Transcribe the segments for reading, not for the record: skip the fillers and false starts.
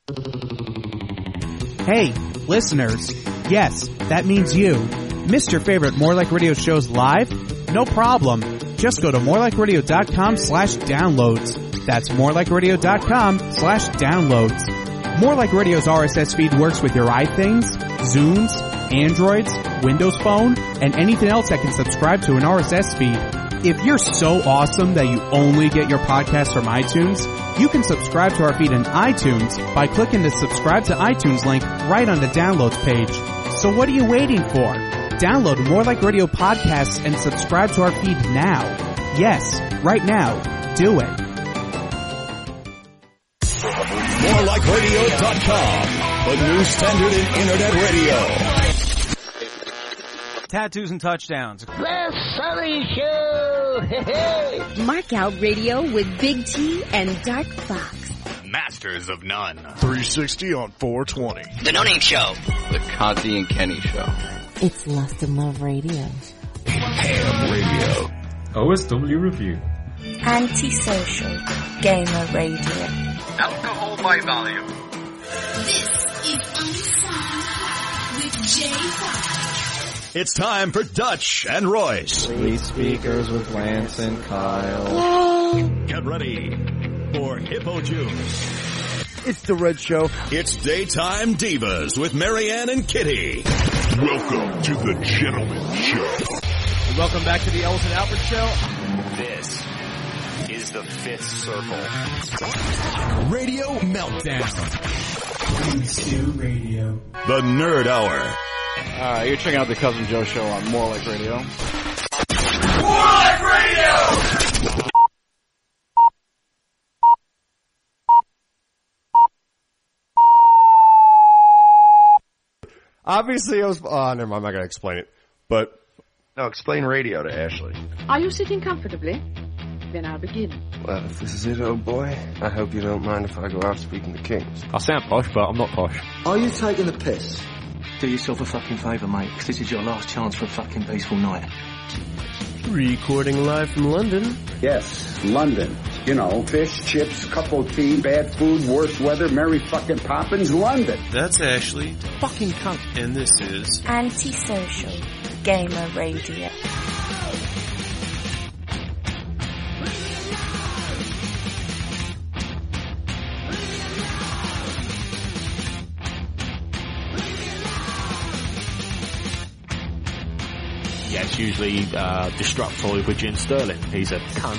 Hey, listeners. Yes, that means you. Missed your favorite More Like Radio shows live? No problem. Just go to morelikeradio.com/downloads. That's morelikeradio.com/downloads. More Like Radio's RSS feed works with your iThings, Zunes, Androids, Windows Phone, and anything else that can subscribe to an RSS feed. If you're so awesome that you only get your podcasts from iTunes, you can subscribe to our feed in iTunes by clicking the subscribe to iTunes link right on the downloads page. So what are you waiting for? Download More Like Radio podcasts and subscribe to our feed now. Yes, right now. Do it. MoreLikeRadio.com, the new standard in internet radio. Tattoos and touchdowns. The Sully Show! Mark Out Radio with Big T and Dark Fox. Masters of None. 360 on 420. The No Name Show. The Conti and Kenny Show. It's Lust and Love Radio. Ham Radio. OSW Review. Antisocial Gamer Radio. Alcohol by volume. This is Unsigned with Jay Fox. It's time for Dutch and Royce. Three speakers with Lance and Kyle. Get ready for Hippo Juice. It's the Red Show. It's Daytime Divas with Marianne and Kitty. Welcome to the Gentleman Show. Welcome back to the Ellis and Albert Show. This is the Fifth Circle. Radio Meltdown. Stu Radio. The Nerd Hour. You're checking out the Cousin Joe Show on More Like Radio. More Like Radio! Obviously, I was... never mind, I'm not going to explain it. But... No, explain radio to Ashley. Are you sitting comfortably? Then I'll begin. Well, if this is it, old boy, I hope you don't mind if I go out speaking to kings. I sound posh, but I'm not posh. Are you taking the piss? Do yourself a fucking favour, mate, because this is your last chance for a fucking peaceful night. Recording live from London. Yes, London. You know, fish, chips, cup of tea, bad food, worse weather, Mary fucking Poppins, London. That's Ashley, fucking cunt. And this is... Antisocial Gamer Radio. Yeah, it's usually Destructoid with Jim Sterling. He's a cunt.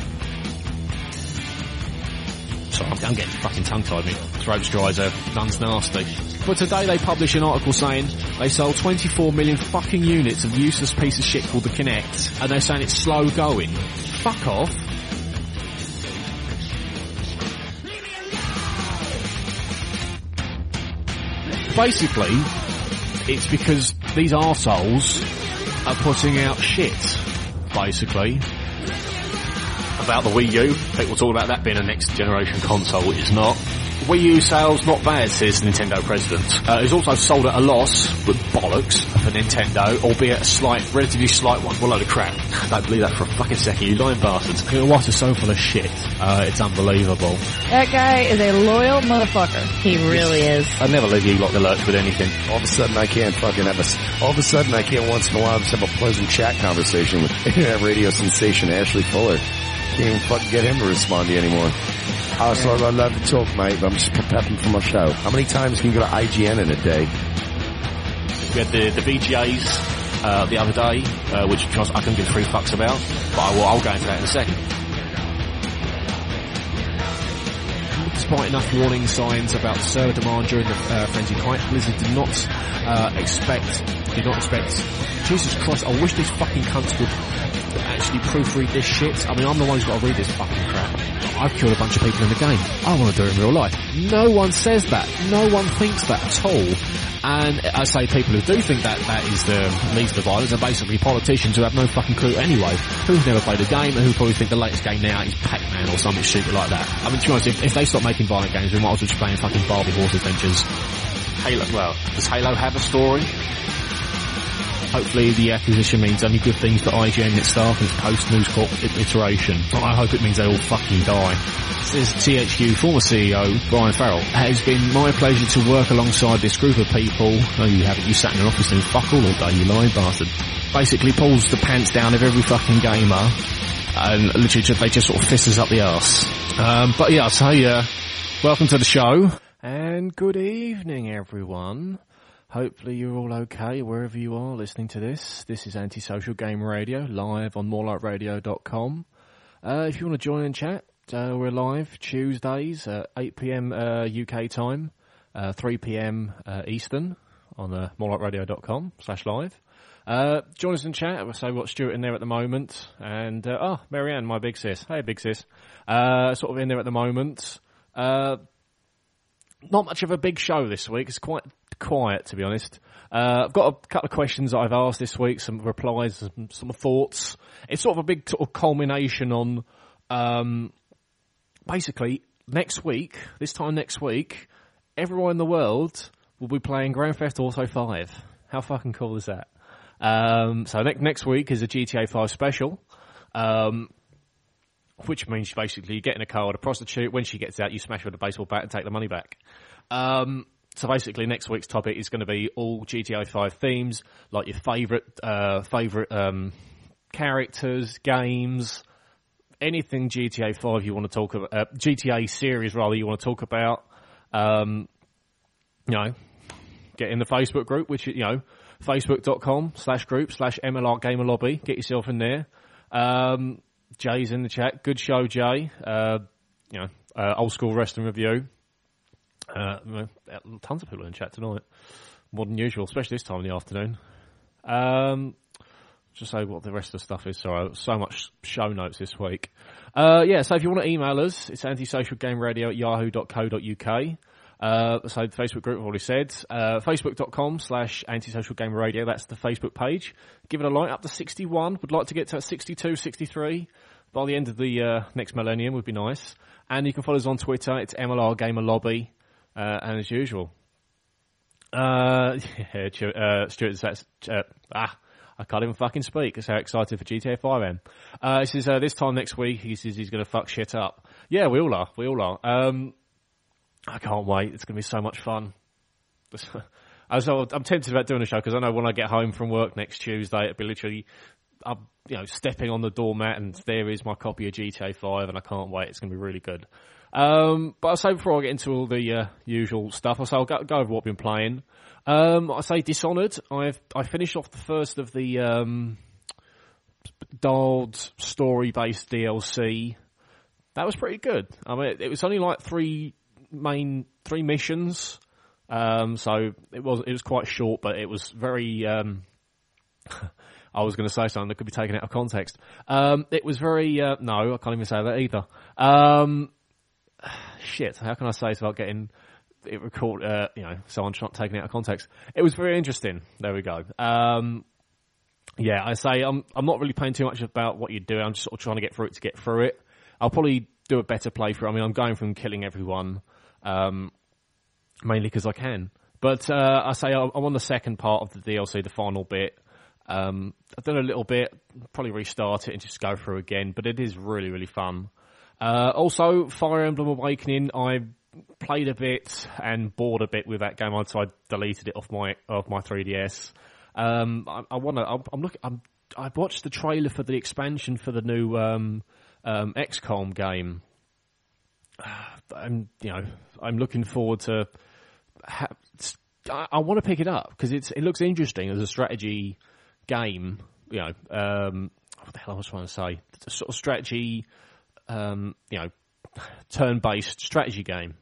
Sorry, I'm getting fucking tongue-tied. My throat's dry as a nun's nasty. But today they published an article saying they sold 24 million fucking units of a useless piece of shit called the Kinect, and they're saying it's slow going. Fuck off. Basically, it's because these arseholes are putting out shit, basically. About the Wii U, people talk about that being a next generation console, which is not. Wii U sales not bad, says the Nintendo president. It's also sold at a loss, with bollocks, for Nintendo, albeit a relatively slight one. What a load of crap. I don't believe that for a fucking second, you lying bastards. Your wife is so full of shit. It's unbelievable. That guy is a loyal motherfucker. He really is. I'd never leave you lot in the lurch with anything. All of a sudden I can't once in a while just have a pleasant chat conversation with internet radio sensation Ashley Fuller. Can't even fucking get him to respond to you anymore. So I love to talk, mate, but I'm just prepping for my show. How many times can you go to IGN in a day? We had the VGAs the other day, which I couldn't give 3 fucks about, but I'll go into that in a second. Despite enough warning signs about server demand during the frenzied hype, Blizzard did not expect. Jesus Christ! I wish these fucking cunts would actually proofread this shit. I mean, I'm the one who's got to read this fucking crap. I've killed a bunch of people in the game. I want to do it in real life. No one says that. No one thinks that at all. And I say people who do think that leads to violence are basically politicians who have no fucking clue anyway, who've never played a game and who probably think the latest game now is Pac-Man or something stupid like that. I mean, to be honest, if they stop making violent games, we might as well just play fucking Barbie Horse Adventures. Halo, well, does Halo have a story? Hopefully the acquisition means only good things for IGN and its staff in its post-News Corp iteration. I hope it means they all fucking die. This is THQ former CEO Brian Farrell. It has been my pleasure to work alongside this group of people. No, you haven't. You sat in an office and fuck all day, you lying bastard. Basically pulls the pants down of every fucking gamer, and literally they just sort of fist us up the arse. But yeah, so welcome to the show. And good evening, everyone. Hopefully you're all okay wherever you are listening to this. This is Antisocial Game Radio, live on morelikeradio.com. If you want to join and chat, we're live Tuesdays at 8 p.m. UK time, 3 p.m. Eastern on morelikeradio.com/live. Join us in chat. We'll say what's Stuart in there at the moment. And, Marianne, my big sis. Hey, big sis. Sort of in there at the moment. Not much of a big show this week. It's quite quiet, to be honest. I've got a couple of questions that I've asked this week, some replies, some thoughts. It's sort of a big sort of culmination on, basically, next week, this time next week, everyone in the world will be playing Grand Theft Auto 5. How fucking cool is that? So next week is a GTA 5 special, which means basically you get in a car with a prostitute. When she gets out, you smash her with a baseball bat and take the money back. So basically next week's topic is going to be all GTA 5 themes, like your favourite characters, games, anything GTA 5 you want to talk about, GTA series rather you want to talk about. You know, get in the Facebook group, which, you know, facebook.com/group/MLR Gamer Lobby. Get yourself in there. Jay's in the chat. Good show, Jay. Old school wrestling review. Tons of people in the chat tonight. More than usual, especially this time in the afternoon. Just say what the rest of the stuff is. Sorry, so much show notes this week. So if you want to email us, it's antisocialgameradio@yahoo.co.uk. So the Facebook group, I've already said. Facebook.com/antisocialgameradio. That's the Facebook page. Give it a like, up to 61. Would like to get to 62, 63 by the end of the next millennium would be nice. And you can follow us on Twitter. It's MLR Gamer Lobby. And as usual. Stuart says, I can't even fucking speak. That's how excited for GTA 5 I am. He says, this time next week, he says he's going to fuck shit up. Yeah, we all are. I can't wait. It's going to be so much fun. I'm tempted about doing a show because I know when I get home from work next Tuesday, it'll be literally, stepping on the doormat and there is my copy of GTA 5 and I can't wait. It's going to be really good. But I'll say before I get into all the usual stuff, I'll go over what I've been playing. I say Dishonored. I finished off the first of the Dard story-based DLC. That was pretty good. I mean, it was only like three missions. So it was quite short, but it was very. I was going to say something that could be taken out of context. It was very. No, I can't even say that either. Shit, how can I say it without getting it recorded, someone taken out of context? It was very interesting. There we go. I say I'm not really paying too much about what you do. I'm just sort of trying to get through it. I'll probably do a better playthrough. I mean, I'm going from killing everyone, mainly because I can. But, I say I'm on the second part of the DLC, the final bit. I've done a little bit, probably restart it and just go through again, but it is really, really fun. Also, Fire Emblem Awakening, I played a bit and bored a bit with that game, so I deleted it off my 3DS. I watched the trailer for the expansion for the new XCOM game. I'm looking forward to. I want to pick it up because it looks interesting as a strategy game. What the hell I was trying to say? It's a sort of strategy. Turn-based strategy game.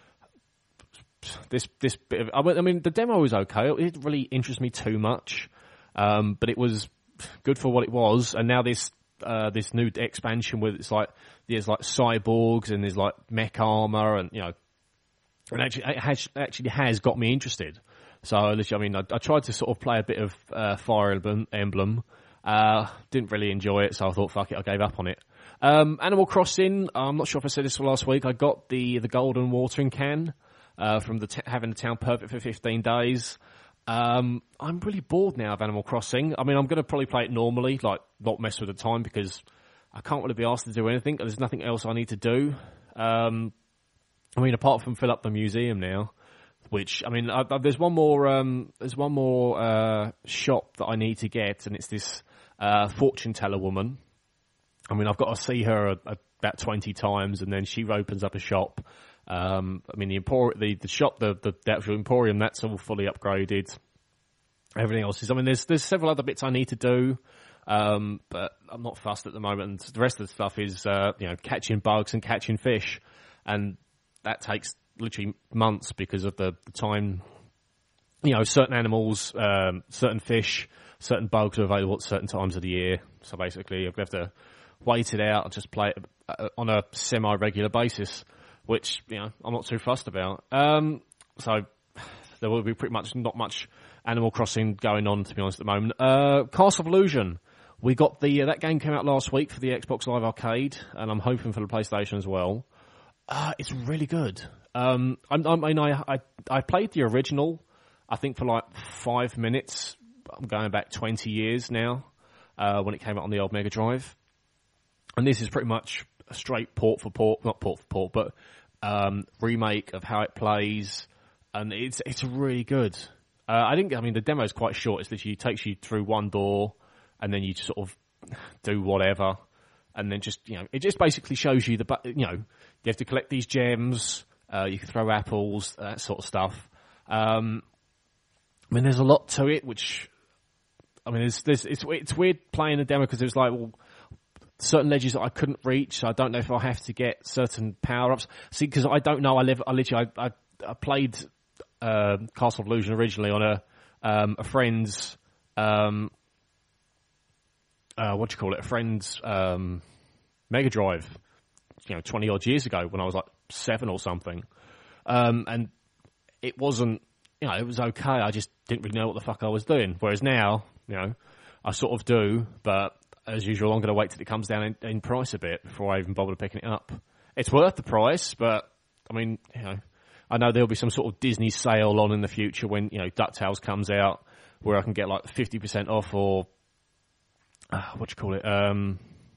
This bit of, I mean, the demo was okay. It didn't really interest me too much, but it was good for what it was. And now this new expansion with there's like cyborgs and there's like mech armor and and it actually has got me interested. So I tried to sort of play a bit of Fire Emblem. Didn't really enjoy it, so I thought fuck it, I gave up on it. Animal Crossing, I'm not sure if I said this last week, I got the golden watering can from having the town perfect for 15 days. I'm really bored now of Animal Crossing. I mean, I'm going to probably play it normally, like not mess with the time, because I can't really be asked to do anything. There's nothing else I need to do. I mean, apart from fill up the museum now, which, I mean, there's one more shop that I need to get, and it's this fortune teller woman. I mean, I've got to see her about 20 times, and then she opens up a shop. I mean, the shop, the actual Emporium, that's all fully upgraded. Everything else is, I mean, there's several other bits I need to do, but I'm not fussed at the moment. The rest of the stuff is, catching bugs and catching fish, and that takes literally months because of the time. Certain animals, certain fish, certain bugs are available at certain times of the year. So basically, you have to wait it out and just play it on a semi-regular basis, which, I'm not too fussed about. So there will be pretty much not much Animal Crossing going on, to be honest, at the moment. Castle of Illusion. We got that game came out last week for the Xbox Live Arcade, and I'm hoping for the PlayStation as well. It's really good. I played the original, I think, for like 5 minutes. I'm going back 20 years now, when it came out on the old Mega Drive. And this is pretty much a straight but remake of how it plays, and it's really good. The demo's quite short. It's literally takes you through one door, and then you sort of do whatever, and then just it just basically shows you you have to collect these gems, you can throw apples, that sort of stuff. There's a lot to it, which it's weird playing the demo because it was like, well, certain ledges that I couldn't reach, so I don't know if I have to get certain power-ups. See, because I don't know, I played Castle of Illusion originally on a friend's, a friend's Mega Drive, 20-odd years ago when I was like 7 or something. And it wasn't, it was okay, I just didn't really know what the fuck I was doing. Whereas now, I sort of do, but as usual, I'm going to wait till it comes down in price a bit before I even bother picking it up. It's worth the price, but, I know there'll be some sort of Disney sale on in the future when, DuckTales comes out, where I can get like 50% off or, 50%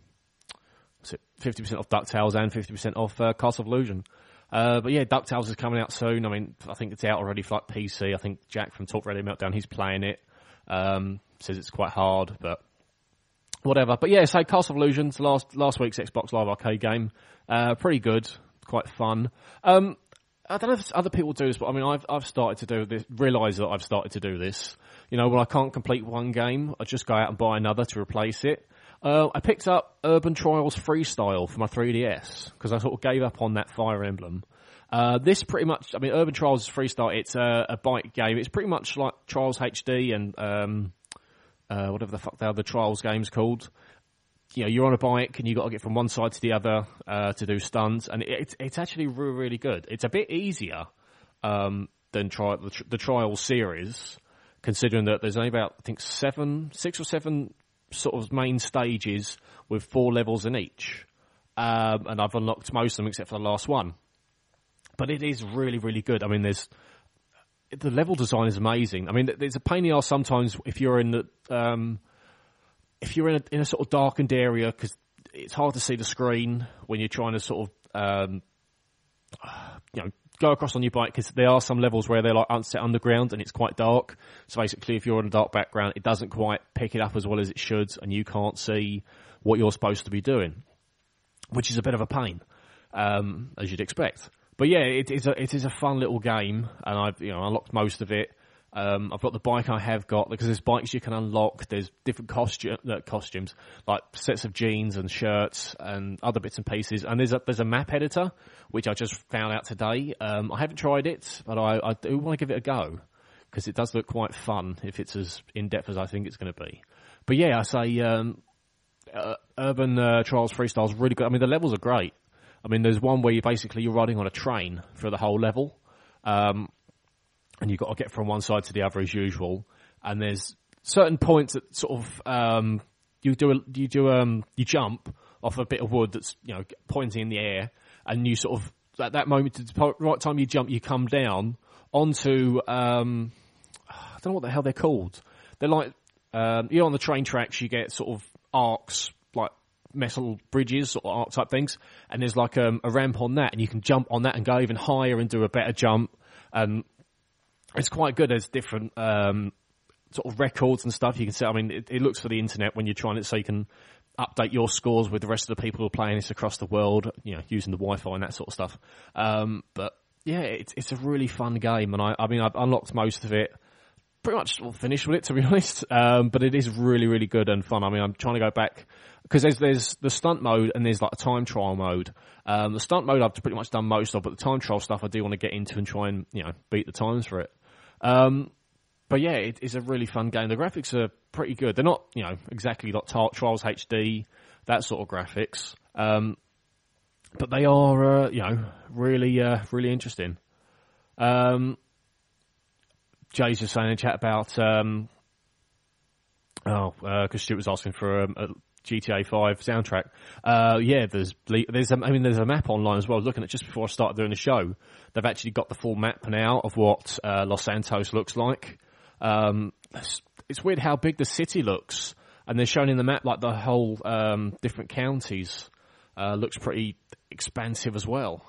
off DuckTales and 50% off Castle of Illusion. But yeah, DuckTales is coming out soon. I think it's out already for like PC. I think Jack from Talk Radio Meltdown, he's playing it. Says it's quite hard, but whatever. But yeah, so Castle of Illusion's last week's Xbox Live Arcade game. Pretty good. Quite fun. I don't know if other people do this, but I've started to do this, realise that I've started to do this. When I can't complete one game, I just go out and buy another to replace it. I picked up Urban Trials Freestyle for my 3DS, because I sort of gave up on that Fire Emblem. This pretty much, Urban Trials Freestyle, it's a bike game. It's pretty much like Trials HD and, whatever the fuck the other Trials game's called. You're on a bike and you got to get from one side to the other, to do stunts, and it's actually really, really good. It's a bit easier, than the Trials series, considering that there's only about, I think, 6 or 7 sort of main stages with 4 levels in each. And I've unlocked most of them except for the last one. But it is really, really good. The level design is amazing. There's a pain in the arse sometimes if you're in the, if you're in a sort of darkened area, because it's hard to see the screen when you're trying to sort of, go across on your bike, because there are some levels where they're like unset underground and it's quite dark. So basically, if you're on a dark background, it doesn't quite pick it up as well as it should, and you can't see what you're supposed to be doing, which is a bit of a pain, as you'd expect. But yeah, it is a fun little game, and I've unlocked most of it. I've got the bike I have got, because there's bikes you can unlock. There's different costumes, like sets of jeans and shirts and other bits and pieces. And there's a map editor, which I just found out today. I haven't tried it, but I do want to give it a go, because it does look quite fun if it's as in-depth as I think it's going to be. But yeah, I say Urban Trials Freestyle is really good. The levels are great. There's one where you're riding on a train for the whole level. And you've got to get from one side to the other as usual. And there's certain points that sort of, you jump off a bit of wood that's, pointing in the air, and you sort of, at that moment, at the right time you jump, you come down onto, don't know what the hell they're called. They're like, on the train tracks you get sort of arcs, like metal bridges, sort of arc type things, and there's like a ramp on that, and you can jump on that and go even higher and do a better jump. It's quite good. There's different sort of records and stuff you can set. I mean, it looks for the internet when you're trying it, so you can update your scores with the rest of the people who are playing this across the world, using the Wi-Fi and that sort of stuff. But yeah, it's a really fun game, and I mean, I've unlocked most of it. Pretty much finished with it, to be honest. But it is really, really good and fun. I mean, I'm trying to go back because there's the stunt mode and there's like a time trial mode. The stunt mode I've pretty much done most of, but the time trial stuff I do want to get into and try and beat the times for it. But yeah, it's a really fun game. The graphics are pretty good. They're not exactly like Trials HD, that sort of graphics. But they are really really interesting. Jay's just saying in chat about because Stuart was asking for a GTA 5 soundtrack. Yeah, there's a map online as well. I was looking at just before I started doing the show. They've actually got the full map now of what Los Santos looks like. It's weird how big the city looks, and they're showing in the map like the whole different counties looks pretty expansive as well.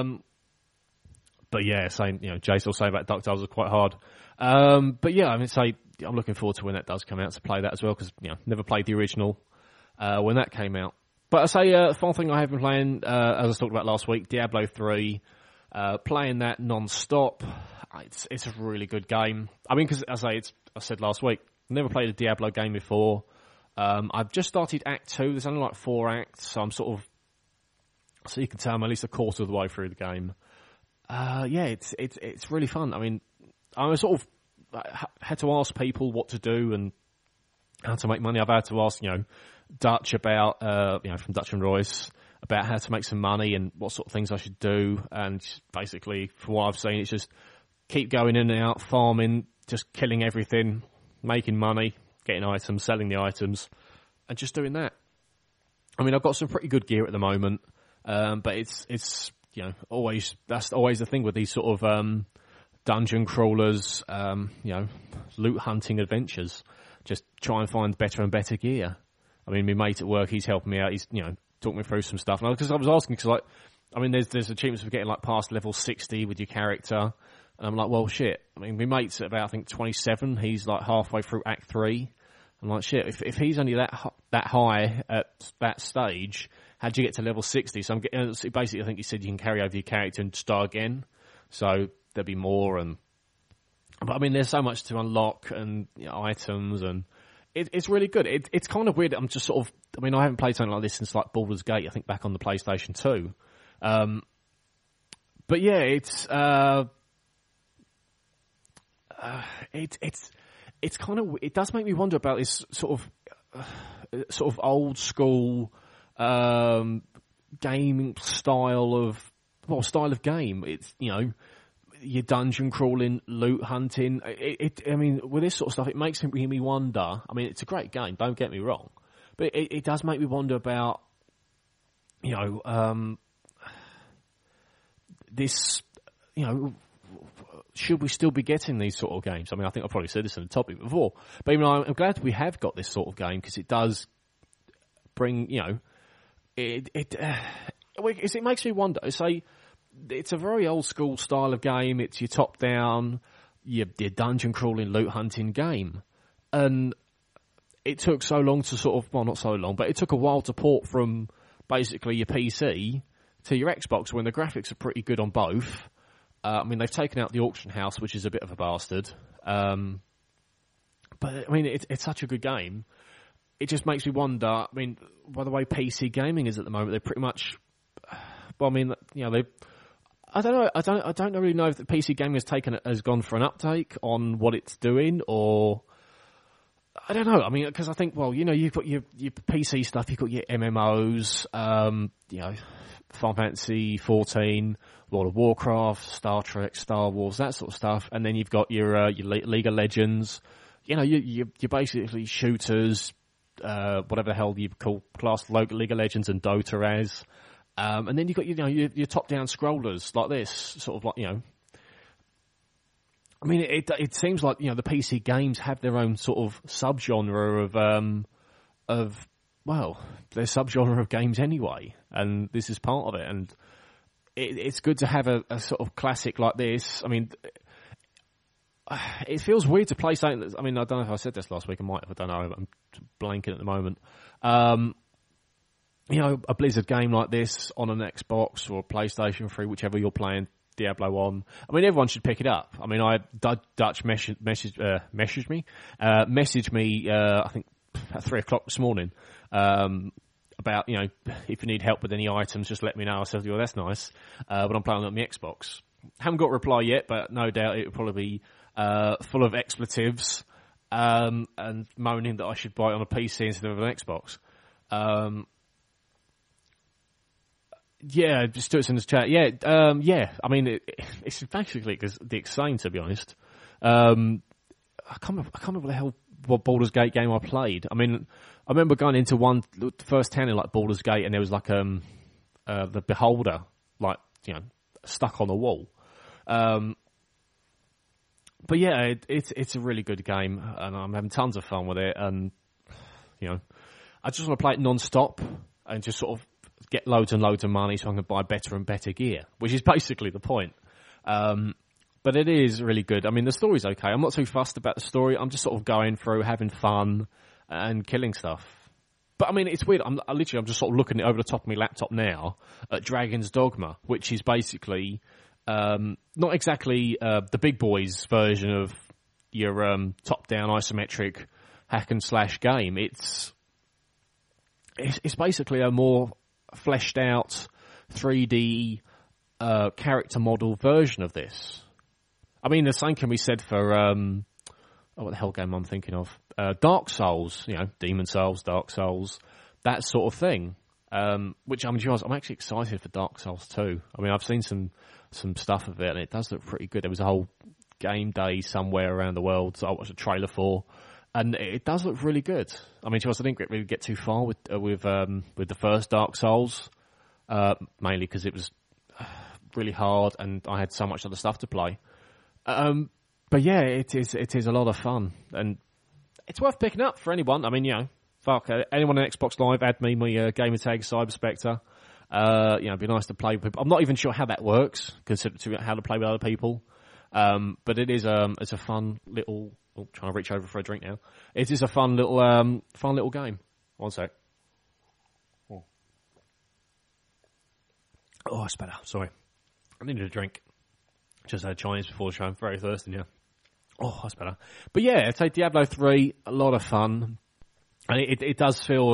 But yeah, Jay's will say about DuckTales is quite hard. But yeah, I'm looking forward to when that does come out to play that as well, because never played the original when that came out. But I say final thing I have been playing, as I talked about last week, Diablo 3. Playing that non-stop. It's a really good game. I mean, because I said last week, never played a Diablo game before. I've just started Act 2. There's only like 4 acts, so I'm so you can tell I'm at least a quarter of the way through the game. Yeah, it's really fun. I mean, I sort of had to ask people what to do and how to make money. I've had to ask, Dutch about, from Dutch and Royce, about how to make some money and what sort of things I should do. And basically, from what I've seen, it's just keep going in and out, farming, just killing everything, making money, getting items, selling the items, and just doing that. I mean, I've got some pretty good gear at the moment, but it's that's always the thing with these sort of dungeon crawlers, loot hunting adventures. Just try and find better and better gear. I mean, my mate at work, he's helping me out. He's talking me through some stuff. Because I was asking, there's achievements for getting like past level 60 with your character. And I'm like, well, shit. I mean, my mate's at about, I think, 27. He's like halfway through Act 3. I'm like, shit, if he's only that high at that stage, how'd you get to level 60? So basically, I think he said you can carry over your character and start again. So there'll be more. But I mean, there's so much to unlock and items, and it's really good. It's kind of weird. I'm just sort of, I mean, I haven't played something like this since like Baldur's Gate, I think back on the PlayStation 2. But yeah, it's kind of, it does make me wonder about this sort of old school gaming style of game. It's your dungeon crawling, loot hunting. I mean, with this sort of stuff, it makes me wonder. I mean, it's a great game, don't get me wrong, but it does make me wonder about this. Should we still be getting these sort of games? I mean, I think I've probably said this in the topic before, but I'm glad we have got this sort of game, because it does bring, it makes me wonder. It's a very old school style of game. It's your top down, your dungeon crawling, loot hunting game, and it took so long to not so long, but it took a while to port from basically your PC to your Xbox, when the graphics are pretty good on both. I mean, they've taken out the auction house, which is a bit of a bastard. But, I mean, it's such a good game. It just makes me wonder, I mean, by the way PC gaming is at the moment, they're pretty much, well, I mean, I don't know, I don't really know if the PC gaming has gone for an uptake on what it's doing, or, I don't know. I mean, because I think, well, you've got your PC stuff, you've got your MMOs, Final Fantasy 14, World of Warcraft, Star Trek, Star Wars, that sort of stuff, and then you've got your League of Legends. You're basically shooters, whatever the hell you call class League of Legends and Dota as, and then you've got your top-down scrollers like this, sort of like I mean, it seems like, the PC games have their own sort of subgenre their subgenre of games anyway, and this is part of it, and it's good to have a sort of classic like this. I mean, it feels weird to play something I don't know if I said this last week, I might have, I don't know, I'm blanking at the moment. A Blizzard game like this on an Xbox or PlayStation 3, whichever you're playing Diablo on. I mean, everyone should pick it up. I mean, Dutch messaged me, I think at 3:00 this morning, about, if you need help with any items, just let me know. I said, well, that's nice. But I'm playing on my Xbox. Haven't got a reply yet, but no doubt it will probably be full of expletives and moaning that I should buy it on a PC instead of an Xbox. Yeah, just do it in the chat. Yeah. I mean, it's basically the same, to be honest. I can't remember what Baldur's Gate game I played. I mean, I remember going into the first town in like Baldur's Gate, and there was like the Beholder, like, stuck on the wall. But yeah, it's a really good game, and I'm having tons of fun with it. And I just want to play it non-stop and just sort of get loads and loads of money so I can buy better and better gear, which is basically the point. But it is really good. I mean, the story's okay. I'm not too fussed about the story. I'm just sort of going through, having fun, and killing stuff. But I mean, it's weird. I'm just sort of looking over the top of my laptop now at Dragon's Dogma, which is basically not exactly the big boys version of your top-down isometric hack and slash game. It's basically a more fleshed out 3D character model version of this. I mean, the same can be said for what the hell game I'm thinking of? Dark Souls, Demon Souls, Dark Souls, that sort of thing. Which I'm actually excited for Dark Souls 2. I mean, I've seen some stuff of it, and it does look pretty good. There was a whole game day somewhere around the world that I watched a trailer for, and it does look really good. I mean, I didn't really get too far with the first Dark Souls, mainly because it was really hard, and I had so much other stuff to play. But yeah, it is a lot of fun, and it's worth picking up for anyone. I mean, anyone on Xbox Live, add me, my gamer tag Cyber Spectre. It'd be nice to play with people. I'm not even sure how that works, considering how to play with other people. But it is it's a fun little. Oh, trying to reach over for a drink now. It is a fun little game. One sec. Oh, that's better. Sorry, I needed a drink. Just had Chinese before the show. I'm very thirsty now. Oh, that's better. But yeah, I'd say Diablo 3, a lot of fun. And it does feel,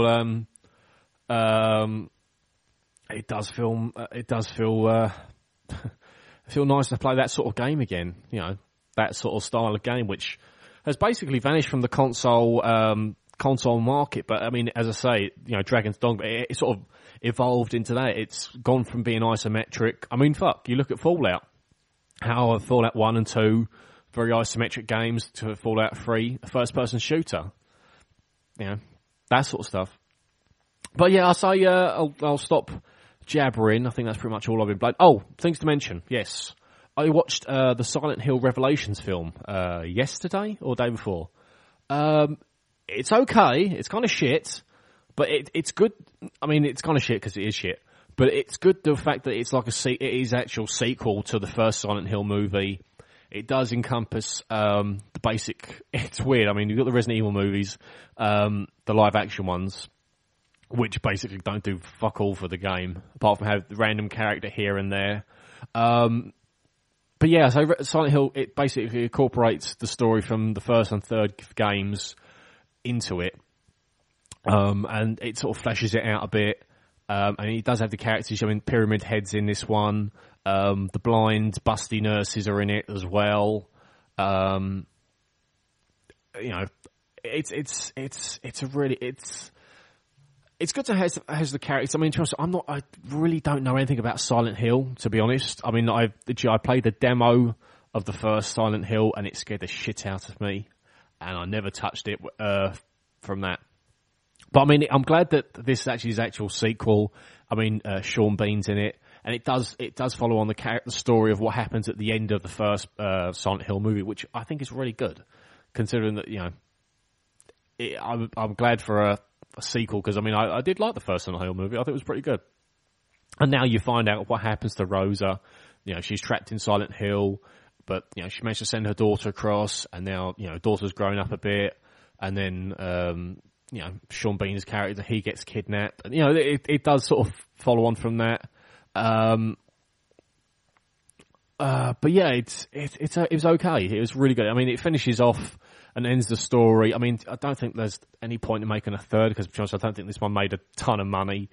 feel nice to play that sort of game again. That sort of style of game, which has basically vanished from the console market. But I mean, as I say, Dragon's Dogma, it sort of evolved into that. It's gone from being isometric. I mean, you look at Fallout. How Fallout 1 and 2, very isometric games, to Fallout 3, a first-person shooter. That sort of stuff. But yeah, I'll say I'll stop jabbering. I think that's pretty much all I've been playing. Oh, things to mention. Yes. I watched the Silent Hill Revelations film yesterday or day before. It's okay. It's kind of shit, but it's good. I mean, it's kind of shit because it is shit. But it's good, the fact that it's like it is actual sequel to the first Silent Hill movie. It does encompass the basic. It's weird. I mean, you've got the Resident Evil movies, the live action ones, which basically don't do fuck all for the game, apart from have the random character here and there. But yeah, so Silent Hill, it basically incorporates the story from the first and third games into it, and it sort of fleshes it out a bit. And it does have the characters. Pyramid Head's in this one. The blind, busty nurses are in it as well. It's good to have the characters. I mean, I really don't know anything about Silent Hill, to be honest. I mean, I played the demo of the first Silent Hill, and it scared the shit out of me, and I never touched it from that. But I mean, I'm glad that this actually is actual sequel. I mean, Sean Bean's in it, And it does follow on the story of what happens at the end of the first Silent Hill movie, which I think is really good, considering that, you know, I'm glad for a sequel, because, I mean, I did like the first Silent Hill movie. I think it was pretty good. And now you find out what happens to Rosa. You know, she's trapped in Silent Hill, but, you know, she managed to send her daughter across, and now, you know, daughter's grown up a bit, and then, you know, Sean Bean's character, he gets kidnapped. And, you know, it does sort of follow on from that. But yeah, it was okay. It was really good. I mean, it finishes off and ends the story. I mean, I don't think there's any point in making a third, because, to be honest, I don't think this one made a ton of money.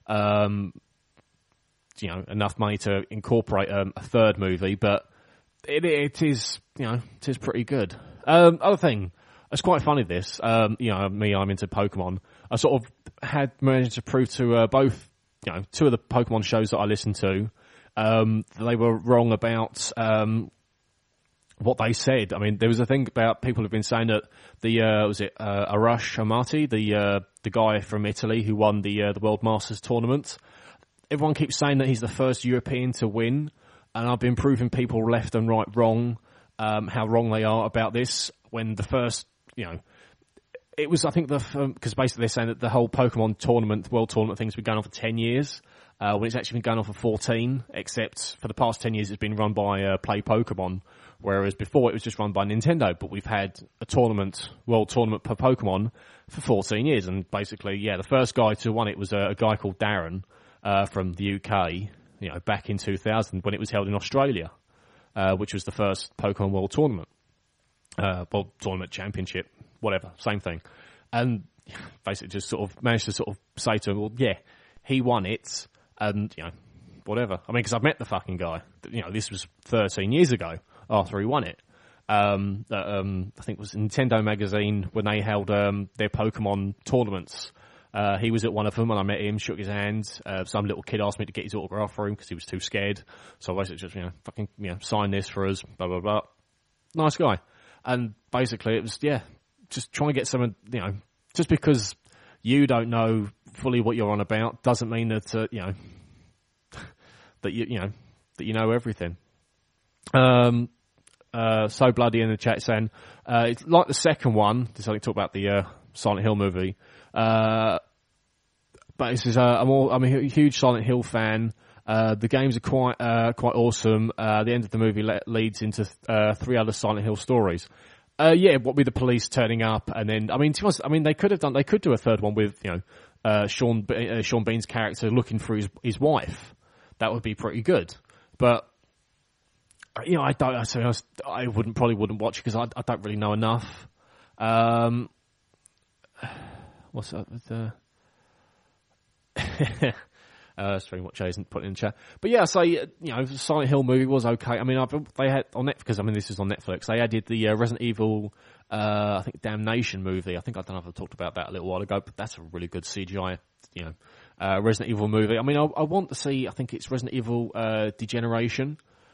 You know, enough money to incorporate a third movie, but it is, you know, it is pretty good. Other thing, it's quite funny this, you know, I'm into Pokemon. I sort of had managed to prove to both, you know, two of the Pokemon shows that I listen to, they were wrong about what they said. I mean, there was a thing about people have been saying that was it Arash Amati, the guy from Italy who won the World Masters tournament. Everyone keeps saying that he's the first European to win, and I've been proving people left and right wrong, how wrong they are about this. When the first, you know, it was, I think, because basically they're saying that the whole Pokemon tournament, world tournament thing's been going on for 10 years, when it's actually been going on for 14, except for the past 10 years it's been run by Play Pokemon, whereas before it was just run by Nintendo. But we've had a tournament, world tournament per Pokemon for 14 years, and basically, yeah, the first guy to win it was a guy called Darren, from the UK, you know, back in 2000 when it was held in Australia, which was the first Pokemon World Tournament, World Tournament Championship, whatever, same thing. And basically just sort of managed to sort of say to him, well, yeah, he won it, and, you know, whatever. I mean, because I've met the fucking guy. You know, this was 13 years ago after he won it. I think it was Nintendo Magazine when they held their Pokemon tournaments. He was at one of them, and I met him, shook his hand. Some little kid asked me to get his autograph for him because he was too scared. So I basically just, you know, fucking, you know, sign this for us, blah, blah, blah. Nice guy. And basically it was, yeah, just trying to get some, you know, just because you don't know fully what you're on about doesn't mean that, you know, that you know everything. So Bloody in the chat saying, it's like the second one, just like talk about the, Silent Hill movie. But it says, I'm a huge Silent Hill fan. The games are quite awesome. The end of the movie leads into 3 other Silent Hill stories. Yeah, what with the police turning up, and then, I mean, to be honest, I mean, they could do a third one with, you know, Sean Bean's character looking for his wife. That would be pretty good. But, you know, I probably wouldn't watch it because I don't really know enough. What's up with the stream what Jason's put in the chat. But yeah, so, you know, the Silent Hill movie was okay. I mean, they had on Netflix, because I mean, this is on Netflix. They added the Resident Evil, I think, Damnation movie. I don't know if I talked about that a little while ago, but that's a really good CGI, you know, Resident Evil movie. I mean, I want to see, I think it's Resident Evil Degeneration,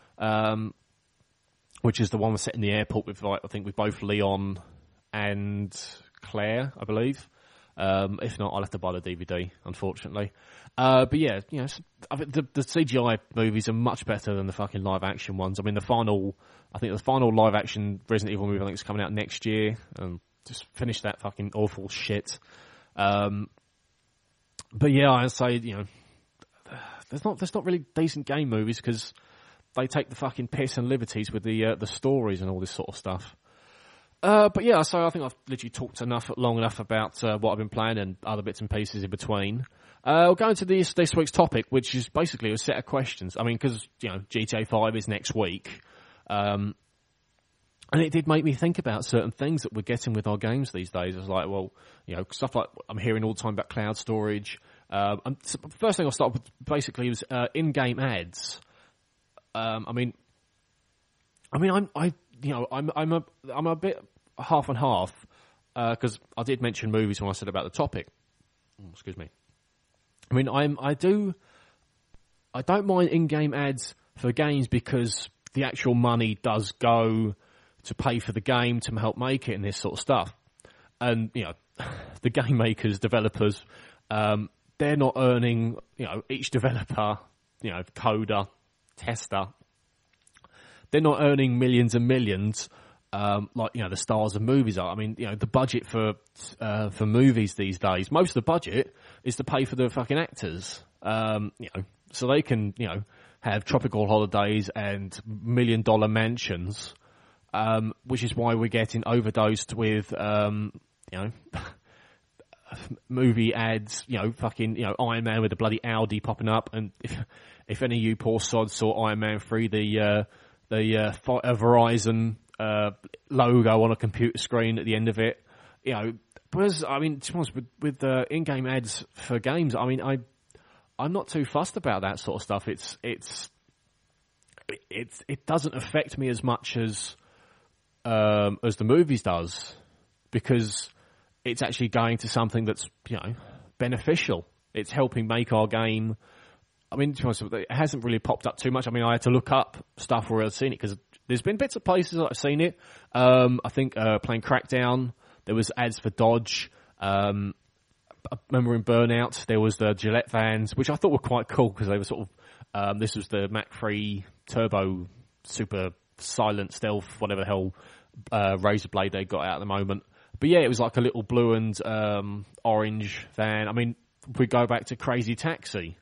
which is the one that's set in the airport with, like, I think with both Leon and Claire, I believe. If not, I'll have to buy the DVD, unfortunately. But yeah, you know, the CGI movies are much better than the fucking live action ones. I mean, the final live action Resident Evil movie, I think, is coming out next year, and just finish that fucking awful shit. But yeah, I'd say, you know, there's not really decent game movies because they take the fucking piss and liberties with the stories and all this sort of stuff. But yeah, so I think I've literally talked long enough about what I've been playing and other bits and pieces in between. We'll go into this week's topic, which is basically a set of questions. I mean, because, you know, GTA 5 is next week, and it did make me think about certain things that we're getting with our games these days. It's like, well, you know, stuff like I'm hearing all the time about cloud storage. So first thing I'll start with basically was in-game ads. I'm a bit half and half, because I did mention movies when I said about the topic. Excuse me. I mean, I don't mind in-game ads for games because the actual money does go to pay for the game to help make it and this sort of stuff. And, you know, the game makers, developers, they're not earning, you know, each developer coder, tester. They're not earning millions and millions like the stars of movies are. I mean, the budget for movies these days, most of the budget is to pay for the fucking actors. So they can have tropical holidays and $1 million mansions, which is why we're getting overdosed with movie ads. Iron Man with the bloody Audi popping up, and if any of you poor sods saw Iron Man 3, the Verizon logo on a computer screen at the end of it, whereas, to be honest, with the in-game ads for games, I'm not too fussed about that sort of stuff. It doesn't affect me as much as the movies does, because it's actually going to something that's beneficial. It's helping make our game. To be honest, it hasn't really popped up too much. I had to look up stuff where I've seen it, because there's been bits of places that I've seen it. I think playing Crackdown, there was ads for Dodge. I remember in Burnout, there was the Gillette vans, which I thought were quite cool, because they were sort of, this was the Mach 3 Turbo super silent stealth, whatever the hell, razor blade they got out at the moment. But yeah, it was like a little blue and orange van. We go back to Crazy Taxi.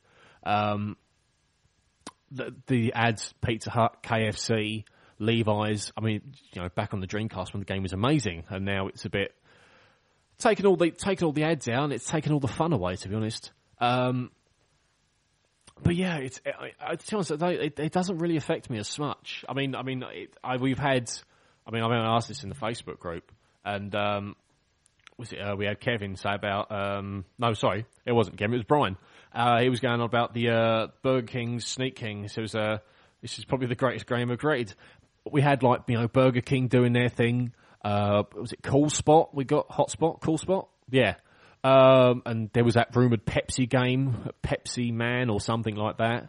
The ads, Pizza Hut, KFC, Levi's. Back on the Dreamcast when the game was amazing, and now it's a bit taking all the ads out, and it's taken all the fun away, to be honest. But yeah, to be honest, it doesn't really affect me as much. We've had. I asked this in the Facebook group, and we had Kevin say about. No, sorry, it wasn't Kevin. It was Brian. He was going on about the Burger King's Sneak Kings. This is probably the greatest game ever created. We had Burger King doing their thing. Was it Cool Spot? We got Hotspot, Cool Spot. Yeah. And there was that rumoured Pepsi game, Pepsi Man or something like that.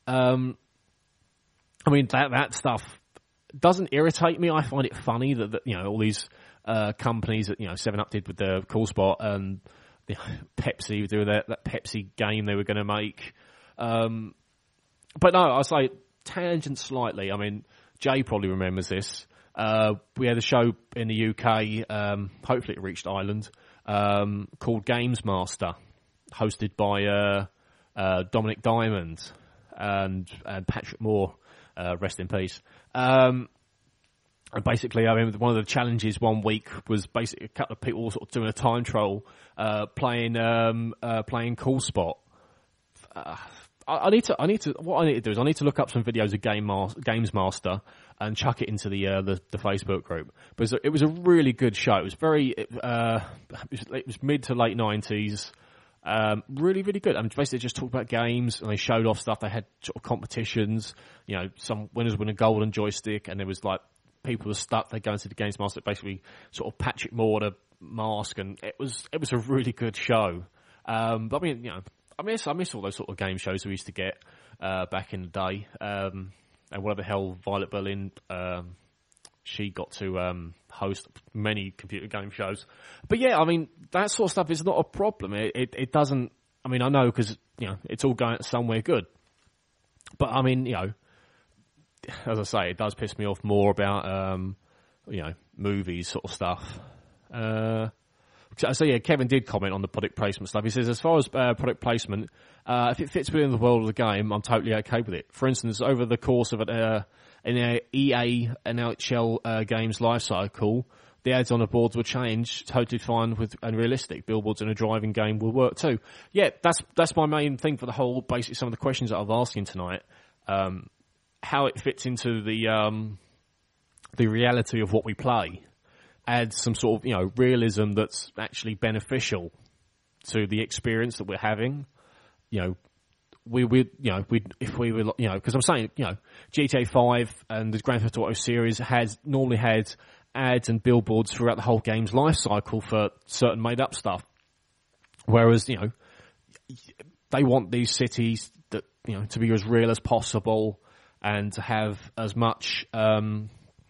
That stuff doesn't irritate me. I find it funny that all these companies that 7-Up did with the Cool Spot and Pepsi doing that Pepsi game they were going to make. But no, I say tangent slightly. Jay probably remembers this. We had a show in the UK, hopefully it reached Ireland, called Games Master, hosted by Dominic Diamond and Patrick Moore, rest in peace. And basically, one of the challenges one week was basically a couple of people sort of doing a time trial, playing Cool Spot. What I need to do is I need to look up some videos of Games Master and chuck it into the Facebook group. But it was a really good show. It was it was mid to late 90s. Really, really good. Basically just talked about games, and they showed off stuff. They had sort of competitions. Some winners win a golden joystick, and there was like people were stuck. They go into the Games Master, basically sort of Patrick Moore the mask, and it was a really good show. But I miss all those sort of game shows we used to get back in the day. And whatever the hell Violet Berlin, she got to host many computer game shows. But yeah, that sort of stuff is not a problem. It doesn't. I know because it's all going somewhere good. But as I say, it does piss me off more about movies sort of stuff. So yeah, Kevin did comment on the product placement stuff. He says, as far as product placement, if it fits within the world of the game, I'm totally okay with it. For instance, over the course of an EA and NHL game's life cycle, the ads on the boards will change, totally fine and realistic. Billboards in a driving game will work too. Yeah, that's my main thing for the whole, basically some of the questions that I've asking tonight. How it fits into the reality of what we play. Adds some sort of, realism that's actually beneficial to the experience that we're having. If we were, because I'm saying, GTA 5 and the Grand Theft Auto series has normally had ads and billboards throughout the whole game's life cycle for certain made up stuff. Whereas, they want these cities that, to be as real as possible and to have as much, of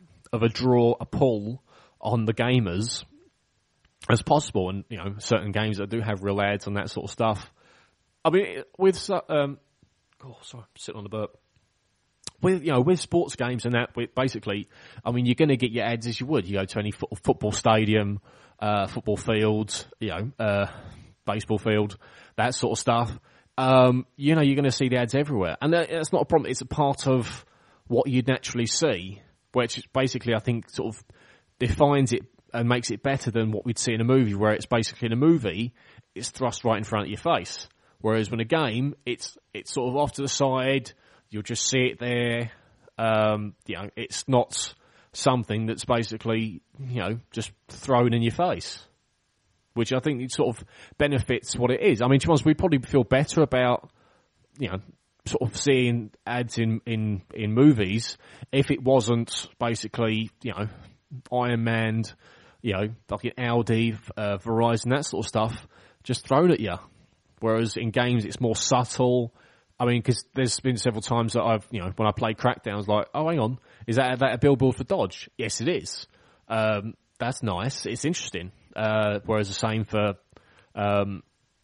a pull on the gamers as possible, and certain games that do have real ads and that sort of stuff. With Oh, sorry, I'm sitting on the burp. With sports games and that, basically, I mean, you're going to get your ads as you would. You go to any football stadium, football field, baseball field, that sort of stuff. You're going to see the ads everywhere. And that's not a problem. It's a part of what you'd naturally see, which basically, I think, sort of defines it and makes it better than what we'd see in a movie, where it's basically in a movie, it's thrust right in front of your face. Whereas when a game, it's sort of off to the side, you'll just see it there. It's not something that's basically, just thrown in your face, which I think it sort of benefits what it is. I mean, to be honest, we'd probably feel better about, sort of seeing ads in movies if it wasn't basically, Iron Man, like Audi, Verizon, that sort of stuff, just thrown at you. Whereas in games, it's more subtle. I mean, because there's been several times that I've, when I played Crackdown, I was like, oh, hang on, is that a billboard for Dodge? Yes, it is. That's nice. It's interesting. Whereas the same for, what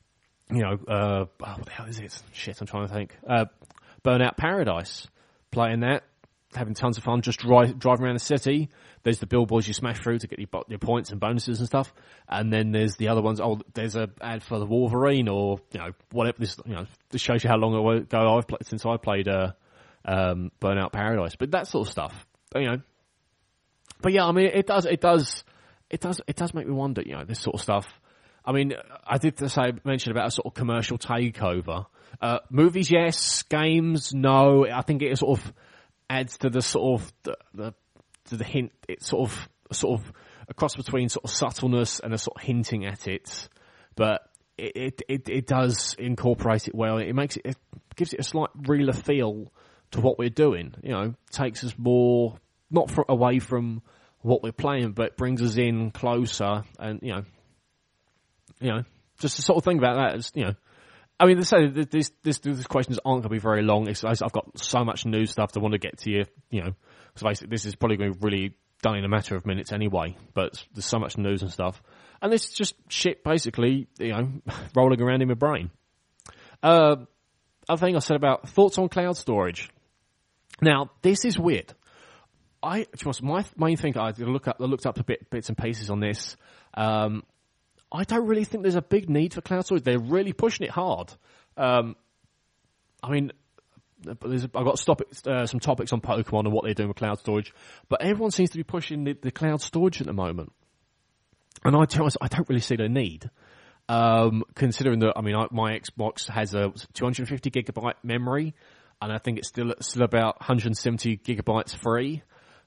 the hell is it? Shit, I'm trying to think. Burnout Paradise. Playing that, having tons of fun, just driving around the city. There's the billboards you smash through to get your points and bonuses and stuff. And then there's the other ones. Oh, there's an ad for the Wolverine or, whatever. This shows you how long ago I've played, since I played, Burnout Paradise. But that sort of stuff, But yeah, I mean, it does make me wonder, this sort of stuff. I mean, I did mention about a sort of commercial takeover. Movies, yes. Games, no. I think it sort of adds to the sort of to the hint. It's sort of a cross between sort of subtleness and a sort of hinting at it, but it does incorporate it well. It gives it a slight realer feel to what we're doing. Takes us more not away from what we're playing, but brings us in closer. And just the sort of thing about that is I mean, these questions aren't going to be very long. I've got so much news stuff to want to get to you. So basically, this is probably going to be really done in a matter of minutes anyway. But there's so much news and stuff, and this is just shit, basically, rolling around in my brain. Other thing I said about thoughts on cloud storage. Now, this is weird. My main thing I looked up a bits and pieces on this. I don't really think there's a big need for cloud storage. They're really pushing it hard. I mean, I've got some topics on Pokemon and what they're doing with cloud storage, but everyone seems to be pushing the cloud storage at the moment. And I don't really see the need, considering that, I mean, my Xbox has a 250 gigabyte memory, and I think it's still about 170 gigabytes free.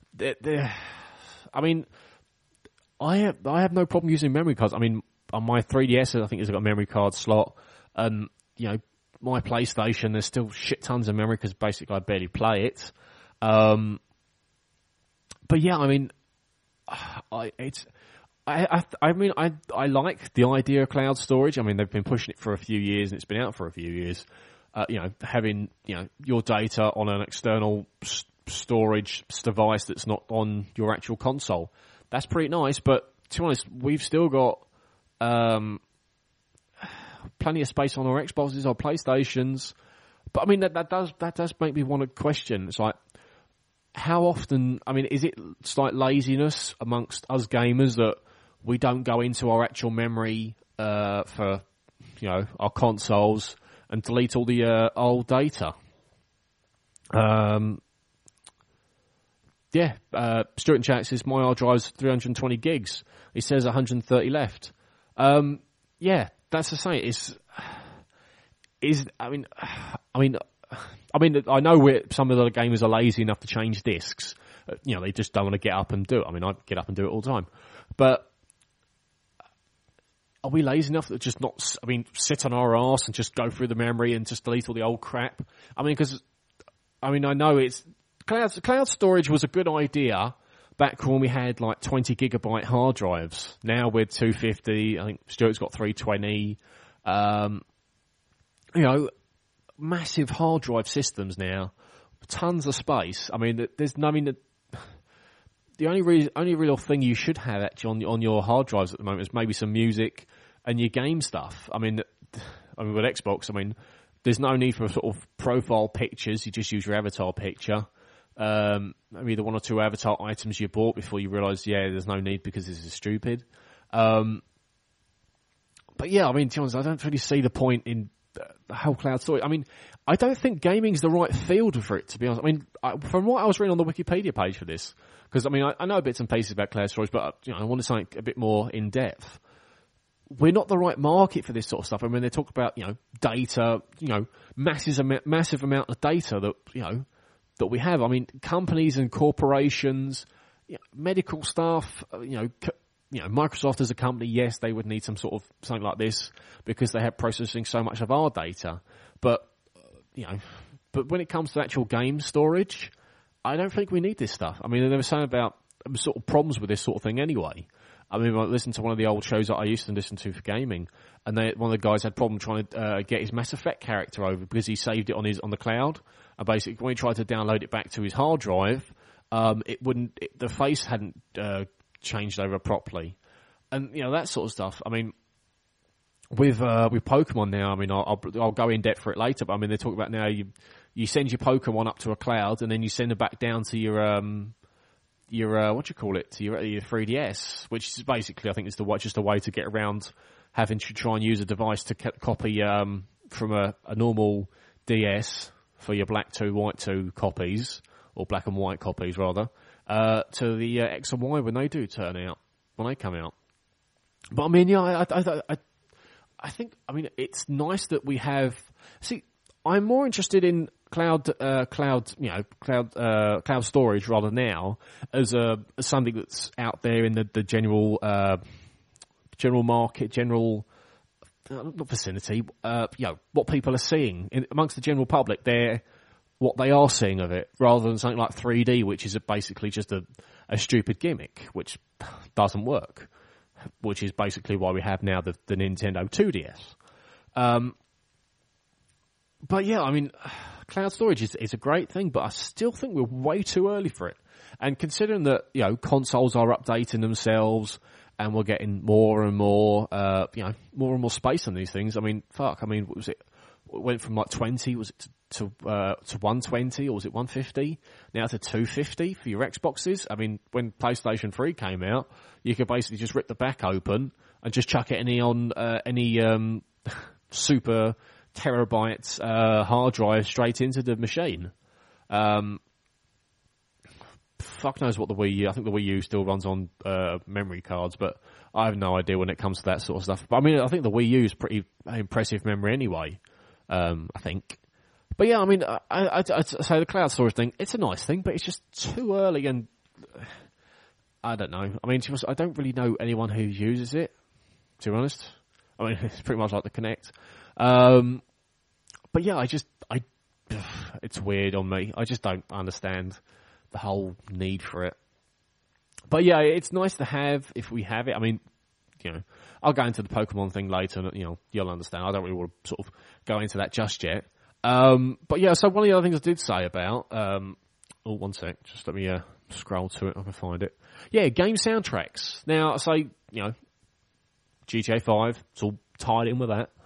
I mean, I have no problem using memory cards. I mean, on my 3DS, I think it's got a memory card slot. My PlayStation, there's still shit tons of memory because basically I barely play it. But yeah, I mean, I like the idea of cloud storage. I mean, they've been pushing it for a few years and it's been out for a few years. Having your data on an external storage device that's not on your actual console. That's pretty nice, but to be honest, we've still got plenty of space on our Xboxes, our PlayStations. But I mean, that does make me want to question. It's like, how often? I mean, is it like laziness amongst us gamers that we don't go into our actual memory for our consoles and delete all the old data? Yeah, Stuart in chat says my hard drive's 320 gigs. He says 130 left. Yeah, that's the same. I mean, I know some of the gamers are lazy enough to change discs. They just don't want to get up and do it. I mean, I get up and do it all the time. But are we lazy enough to just not, sit on our arse and just go through the memory and just delete all the old crap? I mean, I know it's, cloud storage was a good idea back when we had like 20 gigabyte hard drives. Now we're 250. I think Stuart's got 320. Massive hard drive systems now, tons of space. I mean, the only real thing you should have actually on your hard drives at the moment is maybe some music and your game stuff. I mean, with Xbox, There's no need for sort of profile pictures. You just use your avatar picture. Maybe the one or two avatar items you bought before you realise, there's no need because this is stupid. But yeah, I mean, to be honest, I don't really see the point in the whole cloud story. I mean, I don't think gaming's the right field for it, to be honest. I mean, from what I was reading on the Wikipedia page for this, because I mean, I know bits and pieces about cloud storage, but I wanted something a bit more in depth. We're not the right market for this sort of stuff. I mean, they talk about, data, massive amount of data that, that we have. I mean, companies and corporations, medical staff, Microsoft as a company, yes, they would need something like this because they have processing so much of our data. But, but when it comes to actual game storage, I don't think we need this stuff. I mean, there was something about sort of problems with this sort of thing anyway. I mean, I listened to one of the old shows that I used to listen to for gaming, and one of the guys had a problem trying to get his Mass Effect character over because he saved it on the cloud. And basically, when he tried to download it back to his hard drive, the face hadn't changed over properly, and that sort of stuff. I mean, with Pokemon now, I mean, I'll go in depth for it later, but I mean, they talk about now you send your Pokemon up to a cloud, and then you send it back down to your what do you call it, to your 3DS, which is basically, I think, is just a way to get around having to try and use a device to copy from a normal DS for your black 2, white 2 copies, or black and white copies rather, to the X and Y when they come out. But I mean, I think, I mean, it's nice that we have. See, I'm more interested in cloud storage rather now as something that's out there in the general market, vicinity. What people are seeing amongst the general public, what they are seeing of it, rather than something like 3D, which is basically just a stupid gimmick, which doesn't work, which is basically why we have now the Nintendo 2DS. But yeah, I mean, cloud storage is a great thing, but I still think we're way too early for it. And considering that, consoles are updating themselves and we're getting more and more, more and more space on these things. I mean, fuck, I mean, what was it? It went from like 20, was it to 120, or was it 150? Now to 250 for your Xboxes. I mean, when PlayStation 3 came out, you could basically just rip the back open and just chuck it any super terabytes hard drive straight into the machine. Fuck knows what the Wii U. I think the Wii U still runs on memory cards, but I have no idea when it comes to that sort of stuff. But I mean, I think the Wii U is pretty impressive memory anyway. I think. But yeah, I mean, I'd say the cloud storage thing, it's a nice thing, but it's just too early, and I don't know. I mean, I don't really know anyone who uses it, to be honest. I mean, it's pretty much like the Kinect. But yeah, it's weird on me. I just don't understand the whole need for it. But yeah, it's nice to have if we have it. I mean, I'll go into the Pokemon thing later, and you'll understand. I don't really want to sort of go into that just yet. But yeah, so one of the other things I did say about, one sec, just let me scroll to it. I can find it. Yeah, game soundtracks. Now, I say, GTA 5, it's all tied in with that.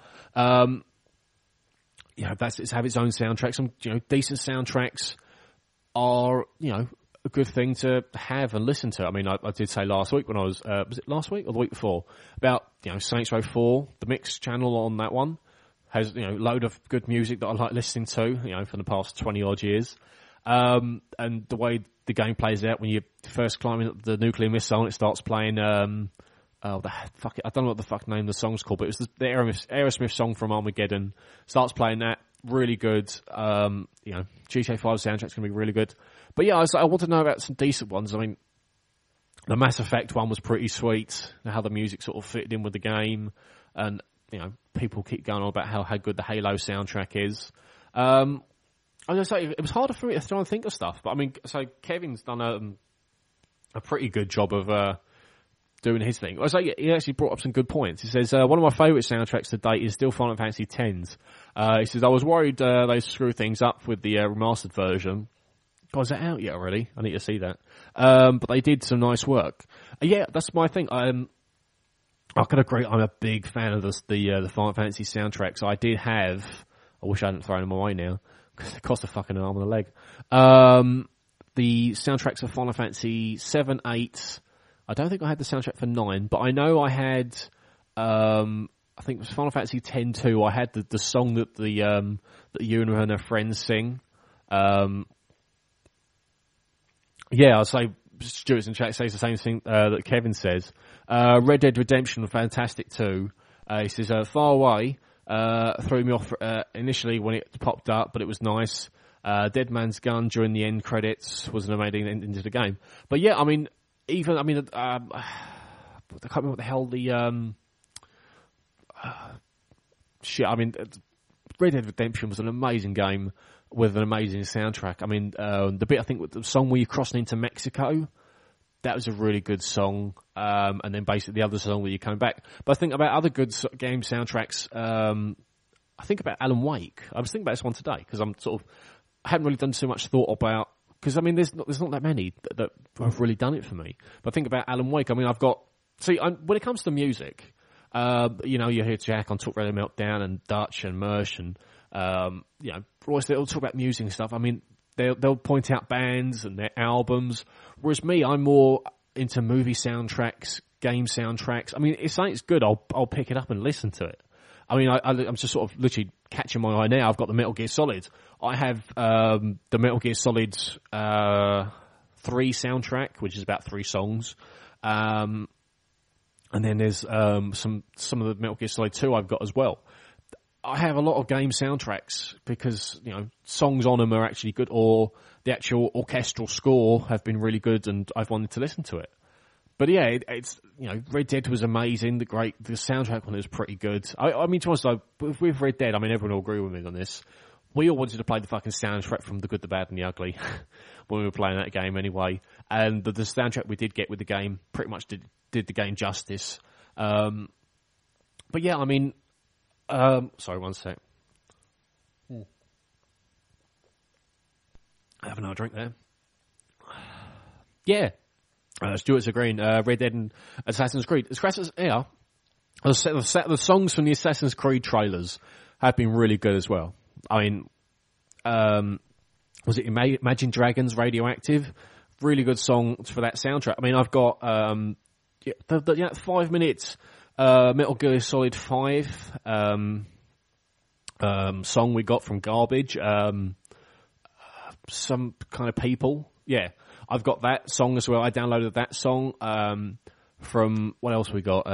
It's have its own soundtrack. Some, decent soundtracks are, a good thing to have and listen to. I mean, I did say last week when I was it last week or the week before, about, Saints Row 4, the mix channel on that one has, load of good music that I like listening to, for the past 20 odd years. And the way the game plays out when you're first climbing up the nuclear missile and it starts playing, I don't know what the fuck name the song's called, but it was the Aerosmith song from Armageddon. Starts playing that, really good. GTA 5 soundtrack's gonna be really good. But yeah, I want to know about some decent ones. I mean, the Mass Effect one was pretty sweet, how the music sort of fitted in with the game, and, people keep going on about how good the Halo soundtrack is. I was gonna say, it was harder for me to try and think of stuff, but I mean, so Kevin's done a pretty good job of, doing his thing. I say he actually brought up some good points. He says, one of my favourite soundtracks to date is still Final Fantasy X. He says, I was worried they screw things up with the remastered version. God, is that out yet already? I need to see that. But they did some nice work. Yeah, that's my thing. I can agree. I'm a big fan of the Final Fantasy soundtracks. I I wish I hadn't thrown them away now because they cost a fucking arm and a leg. The soundtracks of Final Fantasy 7, 8. I don't think I had the soundtrack for 9, but I know I had. I think it was Final Fantasy 10-2. I had the song that that Yuna and her friends sing. Yeah, I'll say Stuart's in chat says the same thing that Kevin says. Red Dead Redemption, fantastic too. He says Far Away threw me off initially when it popped up, but it was nice. Dead Man's Gun during the end credits was an amazing ending to the game. But yeah, I mean, I can't remember what the hell the shit. I mean, Red Dead Redemption was an amazing game with an amazing soundtrack. I mean, the bit I think with the song where you're crossing into Mexico, that was a really good song. And then basically the other song where you come back. But I think about other good game soundtracks. I think about Alan Wake. I was thinking about this one today because I haven't really done too much thought about, because I mean there's not that many that have really done it for me. But I think about Alan Wake. I mean when it comes to music, you hear Jack on Talk Radio Meltdown and Dutch and Mersh and Royce, they'll talk about music and stuff. I mean they'll point out bands and their albums, whereas me, I'm more into movie soundtracks, game soundtracks. I mean, if something's good, I'll pick it up and listen to it. I mean, I'm just sort of literally catching my eye now. I've got the Metal Gear Solid. I have the Metal Gear Solid 3 soundtrack, which is about 3 songs. And then there's some of the Metal Gear Solid 2 I've got as well. I have a lot of game soundtracks because, songs on them are actually good, or the actual orchestral score have been really good and I've wanted to listen to it. But yeah, it's Red Dead was amazing. The soundtrack on it was pretty good. I mean, to be honest, with Red Dead, I mean, everyone will agree with me on this. We all wanted to play the fucking soundtrack from The Good, the Bad, and the Ugly when we were playing that game anyway. And the soundtrack we did get with the game pretty much did the game justice. But yeah, I mean, sorry, one sec. I have another drink there. Yeah. Stuart's agreeing. Red Dead and Assassin's Creed. The songs from the Assassin's Creed trailers have been really good as well. I mean, was it Imagine Dragons Radioactive? Really good songs for that soundtrack. I mean, I've got the 5 minutes Metal Gear Solid 5 song we got from Garbage. Some kind of people. Yeah. I've got that song as well. I downloaded that song from, what else we got?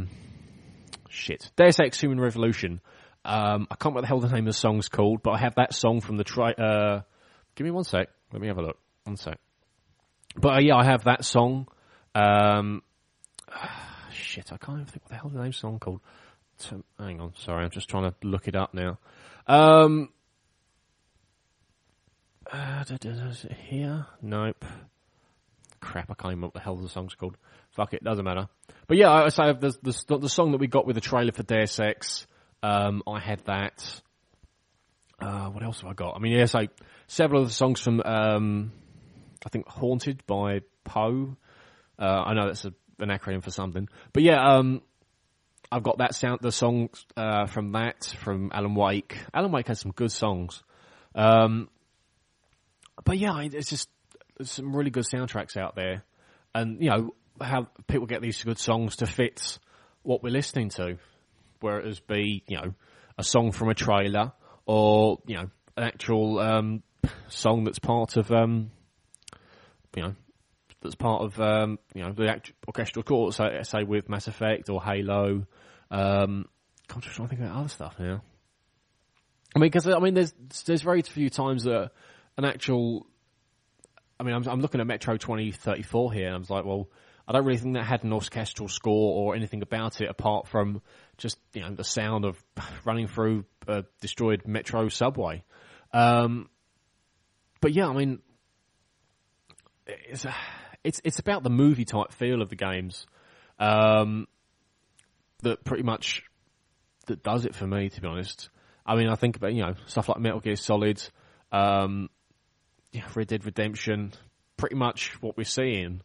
Deus Ex Human Revolution. I can't remember what the hell the name of the song's called, but I have that song from the give me one sec. Let me have a look. One sec. But yeah, I have that song. I can't even think what the hell the name's song called. Hang on, sorry, I'm just trying to look it up now. Is it here? Nope. Crap, I can't even remember what the hell the song's called. Fuck it, doesn't matter. But yeah, I say the song that we got with the trailer for Deus Ex, I had that. What else have I got? I mean, yeah, so several of the songs from, I think, Haunted by Poe. I know that's an acronym for something. But yeah, I've got the songs from Alan Wake. Alan Wake has some good songs. But yeah, there's some really good soundtracks out there. And, how people get these good songs to fit what we're listening to. Whether it be, a song from a trailer or, an actual song that's part of, the actual orchestral score, say with Mass Effect or Halo. I'm just trying to think about other stuff now. I mean, because there's very few times that an actual. I mean, I'm looking at Metro 2034 here, and I was like, well, I don't really think that had an orchestral score or anything about it apart from just the sound of running through a destroyed Metro subway. But yeah, I mean, it's about the movie type feel of the games that pretty much that does it for me, to be honest. I mean, I think about, stuff like Metal Gear Solid, Red Dead Redemption, pretty much what we're seeing.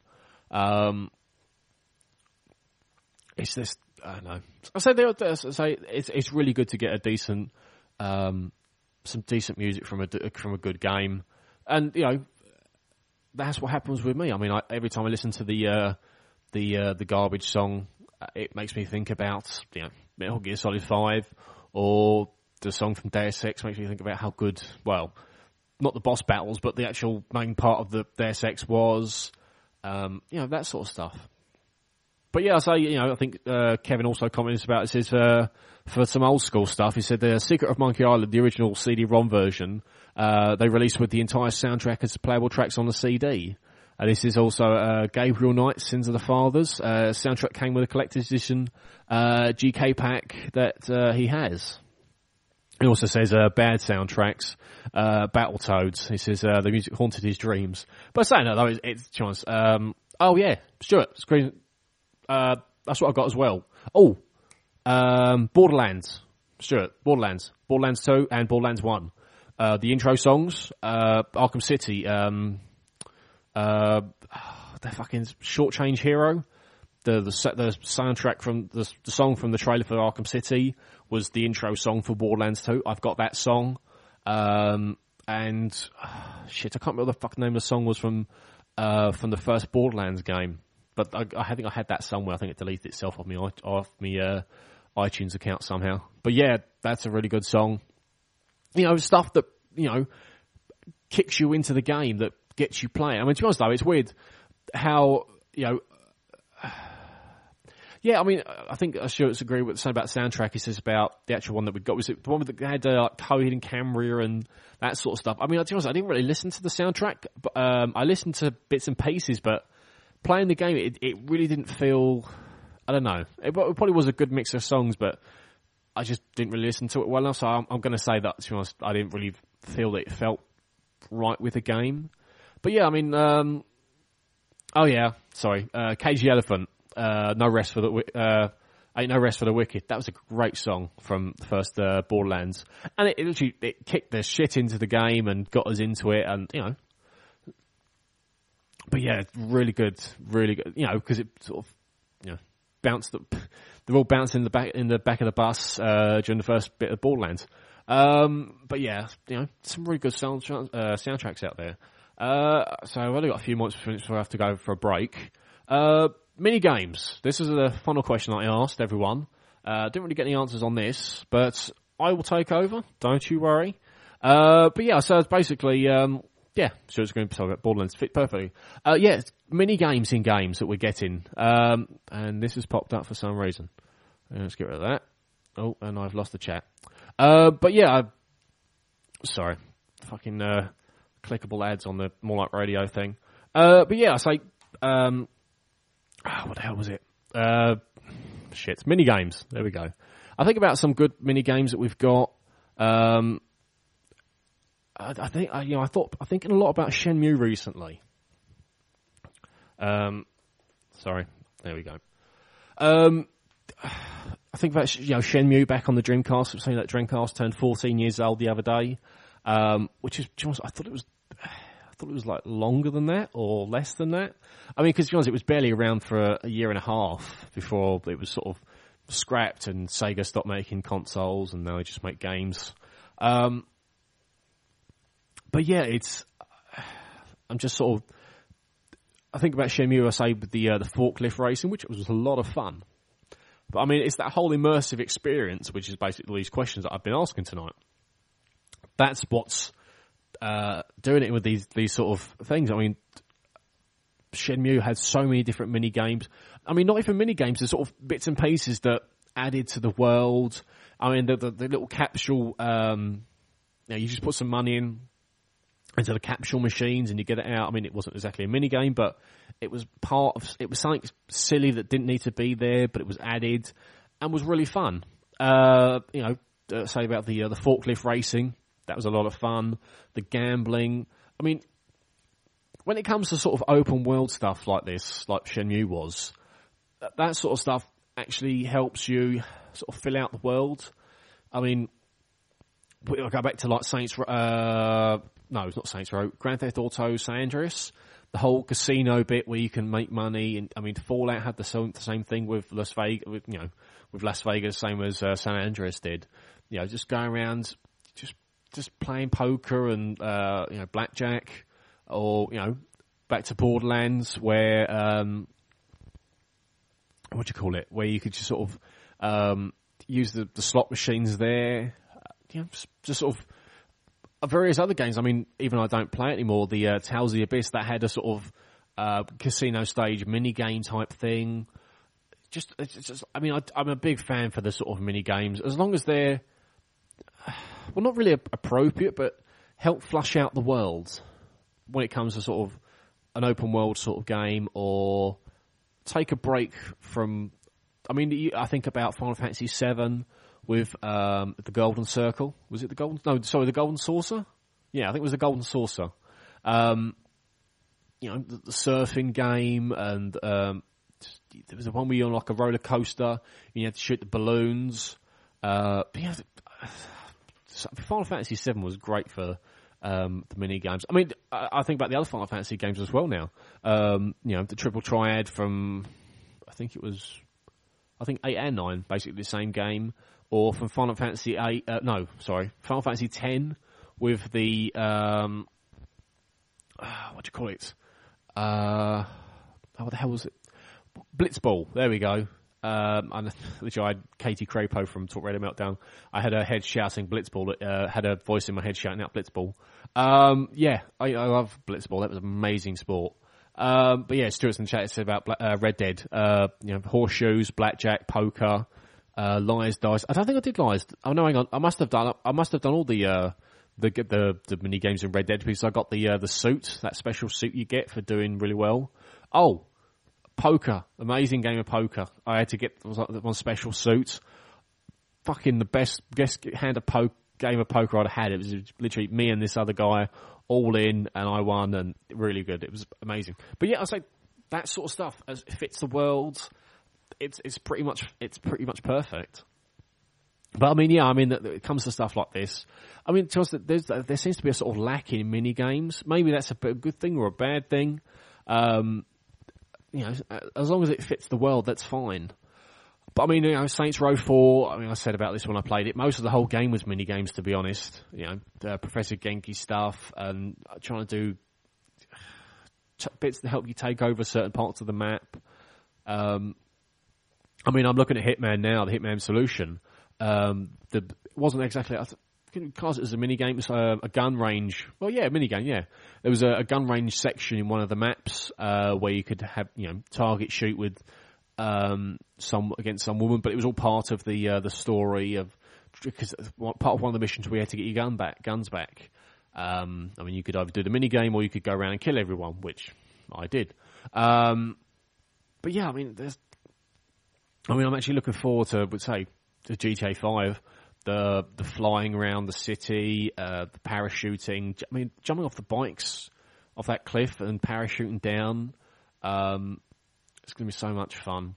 It's this, I don't know. I say it's really good to get a decent, some decent music from a good game, and that's what happens with me. I mean, every time I listen to the Garbage song, it makes me think about Metal Gear Solid 5, or the song from Deus Ex makes me think about how good, well, not the boss battles, but the actual main part of the Deus Ex was, that sort of stuff. But yeah, I think Kevin also commented about it. He says, for some old school stuff, he said the Secret of Monkey Island, the original CD-ROM version, they released with the entire soundtrack as playable tracks on the CD. This is also Gabriel Knight, Sins of the Fathers. Soundtrack came with a collector's edition GK pack that he has. He also says bad soundtracks, Battletoads. He says the music haunted his dreams. But saying that, though, it's a chance. Oh, yeah, Stuart, screen. That's what I got as well. Oh, Borderlands. Stuart, Borderlands 2 and Borderlands 1. The intro songs, Arkham City, the fucking Short Change Hero. The soundtrack from the song from the trailer for Arkham City was the intro song for Borderlands 2. I've got that song. And shit, I can't remember what the fucking name of the song was from the first Borderlands game. But I think I had that somewhere. I think it deleted itself off me iTunes account somehow. But yeah, that's a really good song. Stuff that, kicks you into the game, that gets you playing. I mean, to be honest though, it's weird how, yeah, I mean, I think Stuart's agree with something about the soundtrack. He says about the actual one that we got. Was it the one that had Coheed and Cambria and that sort of stuff? I mean, to be honest, I didn't really listen to the soundtrack. But, I listened to bits and pieces, but playing the game, it really didn't feel, I don't know. It probably was a good mix of songs, but I just didn't really listen to it well enough. So I'm going to say that, to be honest, I didn't really feel that it felt right with the game. But yeah, I mean, Cage the Elephant, No Rest for the Ain't No Rest for the Wicked. That was a great song from the first Borderlands, and it literally kicked the shit into the game and got us into it, and But yeah, really good, because it sort of, bounced. They're all bouncing in the back of the bus during the first bit of Borderlands. But yeah, some really good soundtracks out there. So I've only got a few months before I have to go for a break. Mini games. This is the final question that I asked everyone. Didn't really get any answers on this, but I will take over. Don't you worry. But yeah, so it's basically, so it's going to talk about Borderlands fit perfectly. Mini games in games that we're getting. And this has popped up for some reason. Let's get rid of that. Oh, and I've lost the chat. But yeah, sorry. Fucking, clickable ads on the More Like Radio thing. But yeah, I say, what the hell was it? Shit, mini games. There we go. I think about some good mini games that we've got. I thinking a lot about Shenmue recently. Sorry, there we go. I think about Shenmue back on the Dreamcast. I've seen that Dreamcast turned 14 years old the other day, which is, I thought it was like longer than that or less than that. I mean, because it was barely around for a year and a half before it was sort of scrapped and Sega stopped making consoles and now they just make games. But yeah, I'm just sort of, I think about Shenmue, I say, with the forklift racing, which was a lot of fun. But I mean, it's that whole immersive experience, which is basically these questions that I've been asking tonight. That's what's doing it with these sort of things. I mean, Shenmue had so many different mini games. I mean, not even mini games, there's sort of bits and pieces that added to the world. I mean, the little capsule, you just put some money into the capsule machines and you get it out. I mean, it wasn't exactly a mini game, but it was it was something silly that didn't need to be there, but it was added and was really fun. Say about the forklift racing. That was a lot of fun. The gambling. I mean, when it comes to sort of open world stuff like this, like Shenmue was, that sort of stuff actually helps you sort of fill out the world. I mean, I'll go back to like no, it's not Saints Row. Grand Theft Auto San Andreas. The whole casino bit where you can make money. And I mean, Fallout had the same thing with Las Vegas, with Las Vegas, same as San Andreas did. Just going around, just just playing poker and blackjack, or back to Borderlands where what do you call it? Where you could just sort of use the slot machines there. Just sort of various other games. I mean, even though I don't play it anymore, the Tales of the Abyss that had a sort of casino stage mini game type thing. I'm a big fan for the sort of mini games as long as they're not really appropriate, but help flush out the world when it comes to sort of an open world sort of game, or take a break from. I mean, I think about Final Fantasy VII with the Golden Circle. Was it the Golden? No, sorry, the Golden Saucer. Yeah, I think it was the Golden Saucer. The surfing game, and there was one where you're on like a roller coaster and you had to shoot the balloons. Final Fantasy VII was great for the mini games. I mean, I think about the other Final Fantasy games as well now. The Triple Triad from I think 8 and 9, basically the same game, or from Final Fantasy Final Fantasy X with the what do you call it? What the hell was it? Blitzball. There we go. Literally, I had Katie Crapo from Talk Radio Meltdown. I had her head shouting Blitzball. Had her voice in my head shouting out Blitzball. I love Blitzball. That was an amazing sport. But yeah, Stuart's in the chat said about Red Dead. Horseshoes, blackjack, poker, lies, dice. I don't think I did lies. Oh no, hang on. I must have done all the mini games in Red Dead, because I got the suit, that special suit you get for doing really well. Oh, poker, amazing game of poker. I had to get one special suit. Fucking the best game of poker I'd had. It was literally me and this other guy all in, and I won, and really good. It was amazing. But yeah, I say that sort of stuff as it fits the world. It's pretty much perfect. But it comes to stuff like this. I mean, to us, there seems to be a sort of lack in mini games. Maybe that's a good thing or a bad thing. As long as it fits the world, that's fine. But Saints Row 4, I said about this when I played it, most of the whole game was mini games, to be honest. Professor Genki stuff, and trying to do bits to help you take over certain parts of the map. I'm looking at Hitman now, the Hitman Solution. It wasn't exactly, I think class it as a mini game. It was a gun range. Well, yeah, mini game. Yeah, there was a gun range section in one of the maps where you could have target shoot with against some woman, but it was all part of the story of, because part of one of the missions we had to get your guns back. You could either do the mini game or you could go around and kill everyone, which I did. But yeah, I'm actually looking forward to, to GTA 5. The flying around the city, the parachuting. Jumping off the bikes off that cliff and parachuting down. It's going to be so much fun.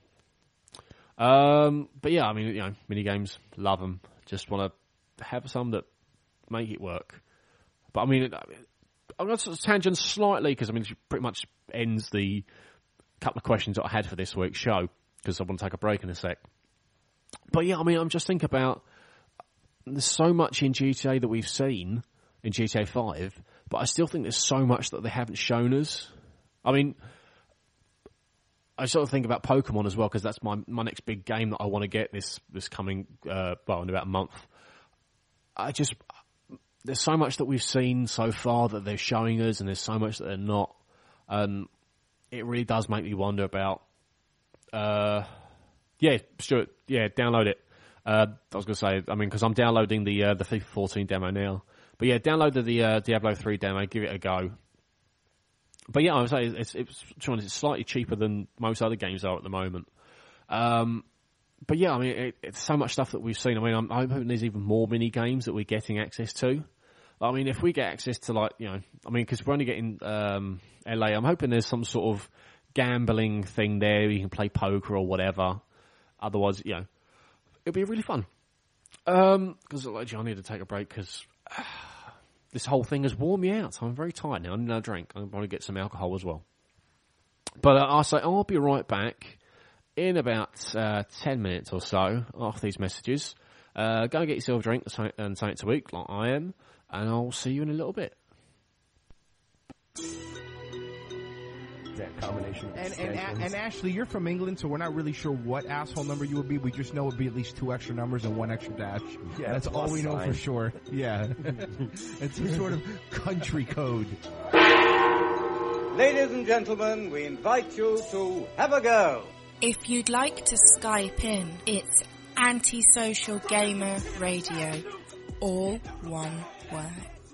But yeah, mini games, love them. Just want to have some that make it work. But I'm going to sort of tangent slightly, because it pretty much ends the couple of questions that I had for this week's show, because I want to take a break in a sec. But yeah, I'm just thinking about, there's so much in GTA that we've seen in GTA 5, but I still think there's so much that they haven't shown us. I sort of think about Pokemon as well, because that's my next big game that I want to get this coming, in about a month. There's so much that we've seen so far that they're showing us, and there's so much that they're not. It really does make me wonder about, Stuart, download it. I was going to say, because I'm downloading the FIFA 14 demo now. But yeah, download the Diablo 3 demo, give it a go. But yeah, I would say it's slightly cheaper than most other games are at the moment. But yeah, it's so much stuff that we've seen. I'm hoping there's even more mini games that we're getting access to. If we get access to because we're only getting LA, I'm hoping there's some sort of gambling thing there. You can play poker or whatever. Otherwise, it'll be really fun. Because I need to take a break, because this whole thing has worn me out. So I'm very tired now. I need another drink. I'm going to get some alcohol as well. But I'll be right back in about 10 minutes or so after these messages. Go and get yourself a drink and something to eat, like I am. And I'll see you in a little bit. That combination. And Ashley, you're from England, so we're not really sure what asshole number you would be. We just know it would be at least 2 extra numbers and 1 extra dash. Yeah, that's all we know for sure. Yeah. It's some sort of country code. Ladies and gentlemen, we invite you to have a go. If you'd like to Skype in, it's Antisocial Gamer Radio. All one word.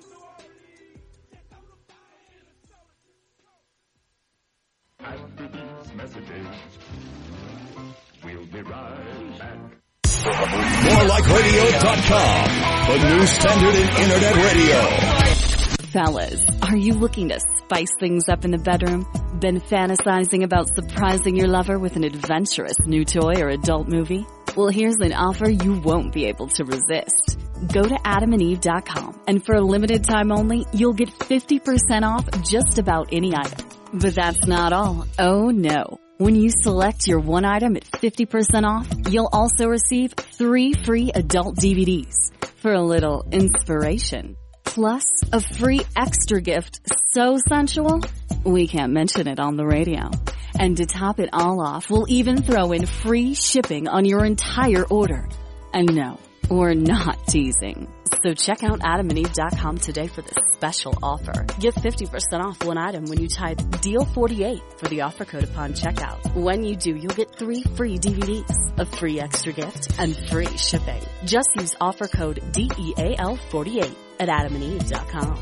After these messages, we'll be right back. MoreLikeRadio.com, the new standard in internet radio. Fellas, are you looking to spice things up in the bedroom? Been fantasizing about surprising your lover with an adventurous new toy or adult movie? Well, here's an offer you won't be able to resist. Go to AdamandEve.com, and for a limited time only, you'll get 50% off just about any item. But that's not all. Oh no. When you select your one item at 50% off, you'll also receive 3 free adult DVDs for a little inspiration. Plus, a free extra gift so sensual, we can't mention it on the radio. And to top it all off, we'll even throw in free shipping on your entire order. And no, we're not teasing. So check out AdamandEve.com today for this special offer. Get 50% off one item when you type DEAL48 for the offer code upon checkout. When you do, you'll get 3 free DVDs, a free extra gift, and free shipping. Just use offer code DEAL48 at AdamandEve.com.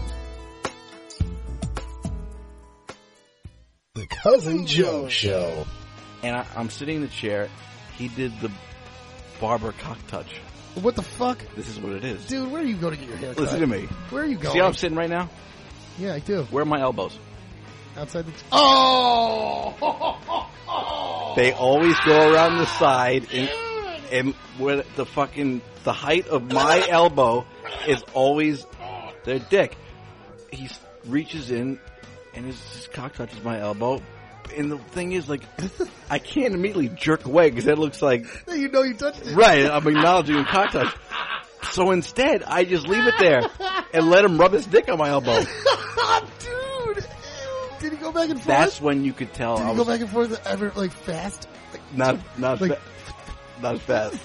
The Cousin Joe Show. And I'm sitting in the chair. He did the barber cock touch. What the fuck? This is what it is. Dude, where are you going to get your hair cut? Listen to me. Where are you going? See how I'm sitting right now? Yeah, I do. Where are my elbows? Outside the... Oh! They always go around the side, and where the height of my elbow is always their dick. He reaches in, and his cock touches my elbow. And the thing is, like, I can't immediately jerk away because that looks like... You know you touched it. Right, I'm acknowledging a cock touch. So instead, I just leave it there and let him rub his dick on my elbow. Dude! Did he go back and forth? That's when you could tell. Did he go back and forth ever, like, fast? Not fast.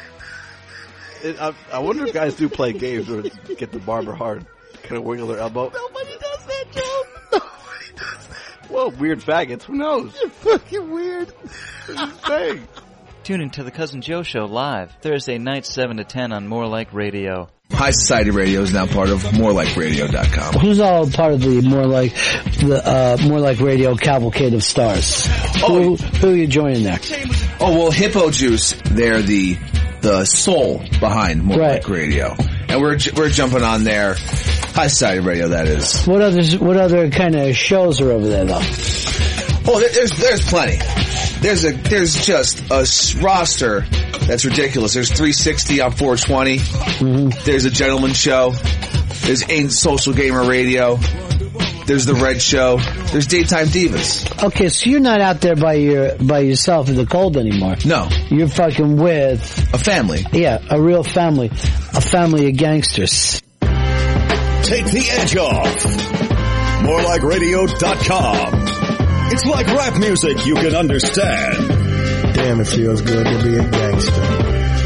I wonder if guys do play games or get the barber hard. Kind of wiggle their elbow. Nobody does that, Joe. Nobody does that. Well, weird faggots. Who knows? You're fucking weird. Thing. Tune in to the Cousin Joe Show live Thursday night 7 to 10 on More Like Radio. High Society Radio is now part of MoreLikeRadio.com. Who's all part of the More Like Radio cavalcade of stars? Who are you joining there? Oh well, Hippo Juice. They're the soul behind More Like Radio, and we're jumping on there. High Society Radio, that is. What other kind of shows are over there though? Oh, there's plenty. There's just a roster that's ridiculous. There's 360 on 420. Mm-hmm. There's a Gentleman Show. There's Social Gamer Radio. There's the Red Show. There's Daytime Divas. Okay, so you're not out there by yourself in the cold anymore. No. You're fucking with a family. Yeah, a real family. A family of gangsters. Take the edge off. MoreLikeRadio.com. It's like rap music you can understand. Damn, it feels good to be a gangster.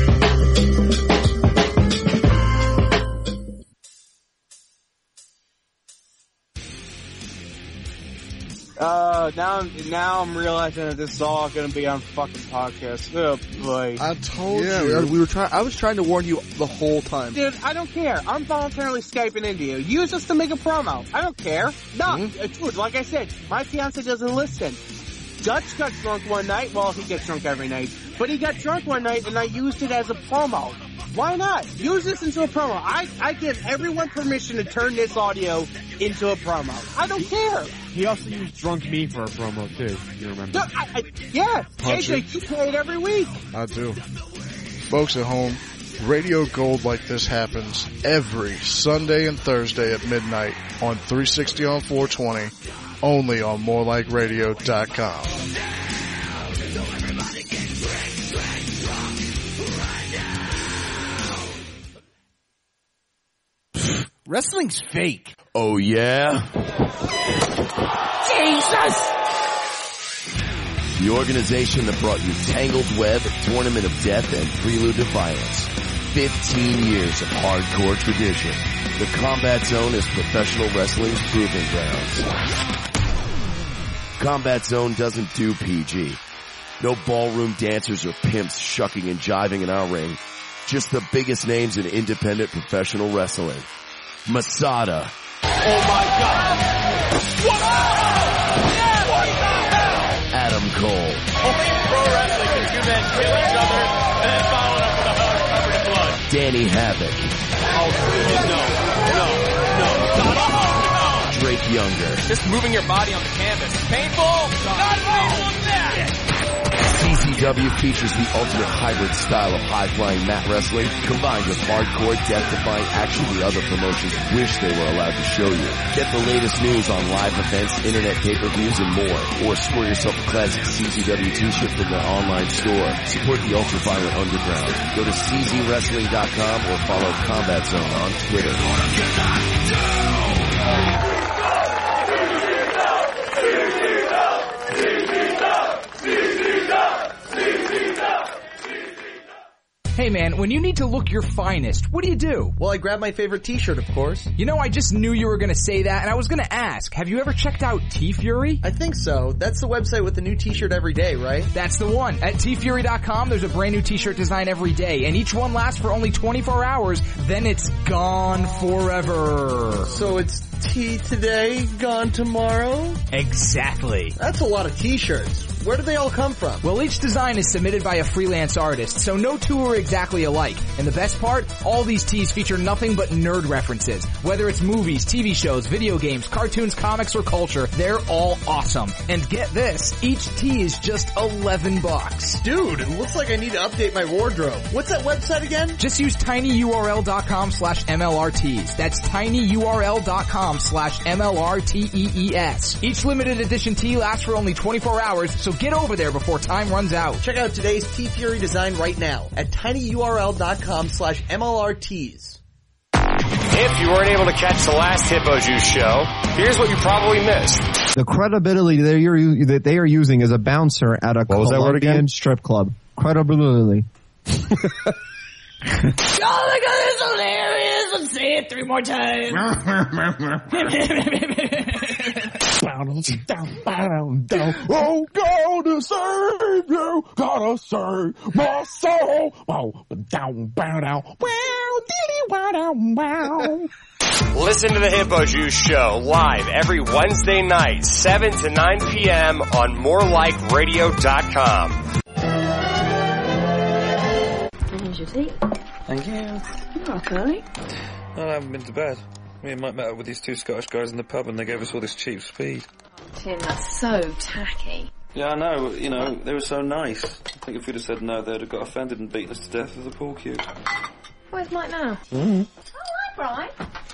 Now I'm realizing that this is all going to be on fucking podcast. Oh boy! I told you. I was trying to warn you the whole time. Dude, I don't care. I'm voluntarily Skyping into you. Use us to make a promo. I don't care. No, dude, like I said, my fiance doesn't listen. Dutch got drunk one night. Well, he gets drunk every night. But he got drunk one night, and I used it as a promo. Why not? Use this into a promo. I give everyone permission to turn this audio into a promo. I don't care. He also used Drunk Me for a promo, too. You remember? No, yeah. AJ, you play it every week. I do. Folks at home, radio gold like this happens every Sunday and Thursday at midnight on 360 on 420, only on MoreLikeRadio.com. Wrestling's fake. Oh, yeah? Jesus! The organization that brought you Tangled Web, Tournament of Death, and Prelude to Violence. 15 years of hardcore tradition. The Combat Zone is professional wrestling's proving grounds. Combat Zone doesn't do PG. No ballroom dancers or pimps shucking and jiving in our ring. Just the biggest names in independent professional wrestling. Masada. Oh my God! What? What the hell? Adam Cole. Only in pro wrestling can two men kill each other and then follow it up with a hug covered in blood. Danny Havoc. Oh, please, no. Drake Younger. Just moving your body on the canvas. Painful? Not painful as that! CCW features the ultimate hybrid style of high-flying mat wrestling combined with hardcore, death-defying action the other promotions wish they were allowed to show you. Get the latest news on live events, internet pay-per-views, and more. Or score yourself a classic CZW t-shirt from their online store. Support the ultra-violent underground. Go to czwrestling.com or follow Combat Zone on Twitter. Hey man, when you need to look your finest, what do? Well, I grab my favorite t-shirt, of course. You know, I just knew you were gonna say that, and I was gonna ask, have you ever checked out T-Fury? I think so. That's the website with the new t-shirt every day, right? That's the one. At tfury.com, there's a brand new t-shirt design every day, and each one lasts for only 24 hours, then it's gone forever. So it's tea today, gone tomorrow? Exactly. That's a lot of t-shirts. Where do they all come from? Well, each design is submitted by a freelance artist, so no two are exactly alike. And the best part, all these tees feature nothing but nerd references. Whether it's movies, TV shows, video games, cartoons, comics, or culture, they're all awesome. And get this, each tee is just $11. Dude, it looks like I need to update my wardrobe. What's that website again? Just use tinyurl.com/MLRtees. That's tinyurl.com/MLRTEES. Each limited edition tee lasts for only 24 hours, so get over there before time runs out. Check out today's T-Fury design right now at tinyurl.com/MLRtees. If you weren't able to catch the last Hippo Juice show, here's what you probably missed. The credibility that they are using as a bouncer at a Colombian strip club. Credibility. Oh my God, that's hilarious! Let's say it 3 more times. Oh, gotta save you, gotta save my soul. Listen to the Hippo Juice show live every Wednesday night, 7 to 9 p.m. on morelikeradio.com. Here's your seat. Thank you. Okay. I haven't been to bed. Me and Mike met up with these 2 Scottish guys in the pub and they gave us all this cheap speed. Tim, that's so tacky. Yeah, I know. You know, they were so nice. I think if we'd have said no, they'd have got offended and beaten us to death with a pool cue. Where's Mike now? Mm-hmm. Oh, hi, Brian.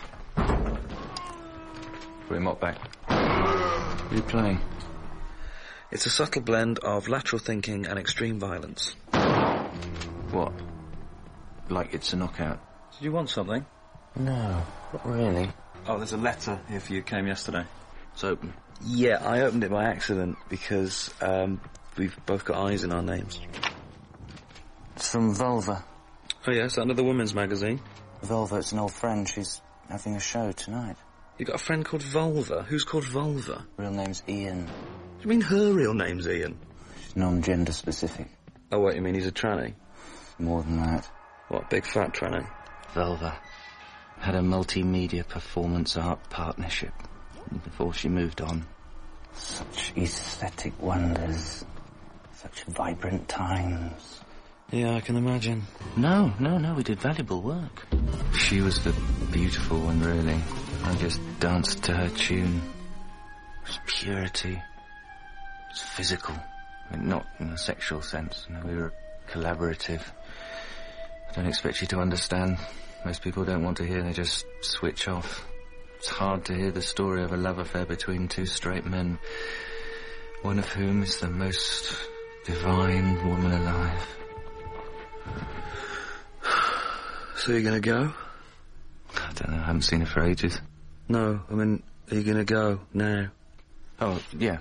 Put him up back. What are you playing? It's a subtle blend of lateral thinking and extreme violence. What? Like it's a knockout? Did you want something? No, not really. Oh, there's a letter here for you. It came yesterday. It's open. Yeah, I opened it by accident because we've both got eyes in our names. It's from Vulva. Oh yes, another women's magazine. Vulva, it's an old friend. She's having a show tonight. You got a friend called Vulva? Who's called Vulva? Real name's Ian. Do you mean her real name's Ian? She's non-gender specific. Oh, what, you mean he's a tranny? More than that. What, big fat tranny? Vulva had a multimedia performance art partnership before she moved on. Such aesthetic wonders. Such vibrant times. Yeah, I can imagine. No, we did valuable work. She was the beautiful one, really. I just danced to her tune. It was purity. It was physical. I mean, not in a sexual sense. No, we were collaborative. I don't expect you to understand. Most people don't want to hear, they just switch off. It's hard to hear the story of a love affair between 2 straight men, one of whom is the most divine woman alive. So you're gonna go? I don't know, I haven't seen her for ages. No, I mean, are you going to go now? Oh, yeah.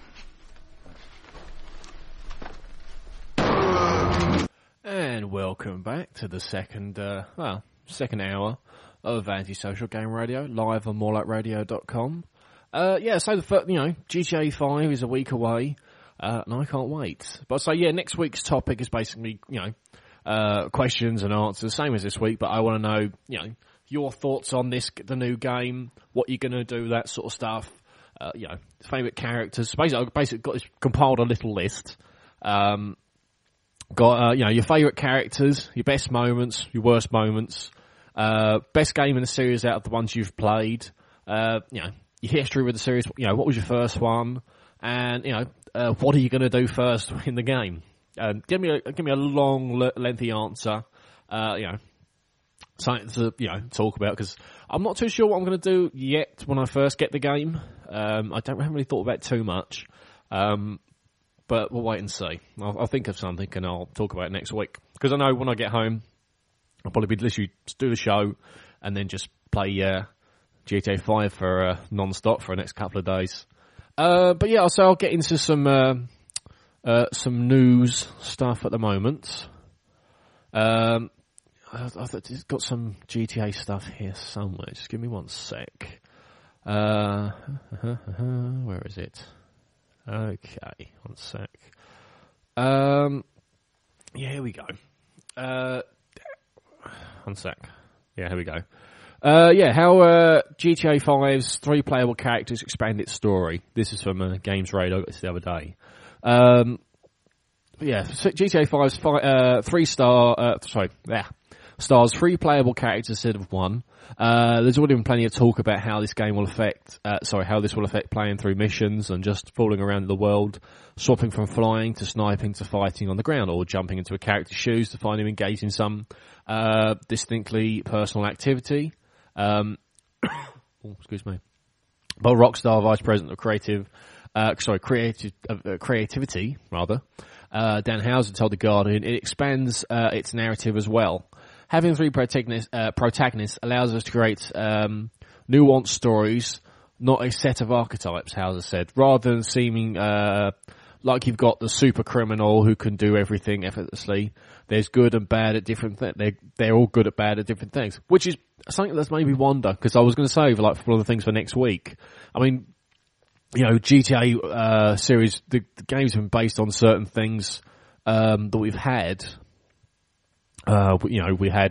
And welcome back to the second hour of Antisocial Game Radio, live on morelikeradio.com. So GTA 5 is a week away, and I can't wait. But so yeah, next week's topic is basically, questions and answers, same as this week, but I want to know, your thoughts on the new game, what you're going to do, that sort of stuff, favourite characters. Basically compiled a little list. Got, your favourite characters, your best moments, your worst moments, best game in the series out of the ones you've played, your history with the series, what was your first one, and, what are you going to do first in the game? Give me a long, lengthy answer, something to, talk about, because I'm not too sure what I'm going to do yet when I first get the game. I haven't really thought about it too much. But we'll wait and see. I'll think of something and I'll talk about it next week. Because I know when I get home, I'll probably be literally do the show and then just play GTA 5 for non-stop for the next couple of days. But yeah, so I'll get into some news stuff at the moment. I've got some GTA stuff here somewhere. Just give me one sec. Where is it? Okay, one sec. Here we go. One sec. Yeah, here we go. How GTA 5's 3 playable characters expand its story. This is from Games Radar. I got this the other day. GTA 5's 3 stars 3 playable characters instead of 1. There's already been plenty of talk about how this game will affect playing through missions and just falling around the world, swapping from flying to sniping to fighting on the ground, or jumping into a character's shoes to find him engaged in some distinctly personal activity. Excuse me. But Rockstar Vice President of Creativity, Dan Houser told The Guardian, it expands its narrative as well. Having 3 protagonists allows us to create nuanced stories, not a set of archetypes, Houser said. Rather than seeming like you've got the super criminal who can do everything effortlessly, there's good and bad at different things. They're all good at bad at different things, which is something that's made me wonder, because I was going to say, one of the things for next week. I mean, GTA series, the games have been based on certain things that we've had. We had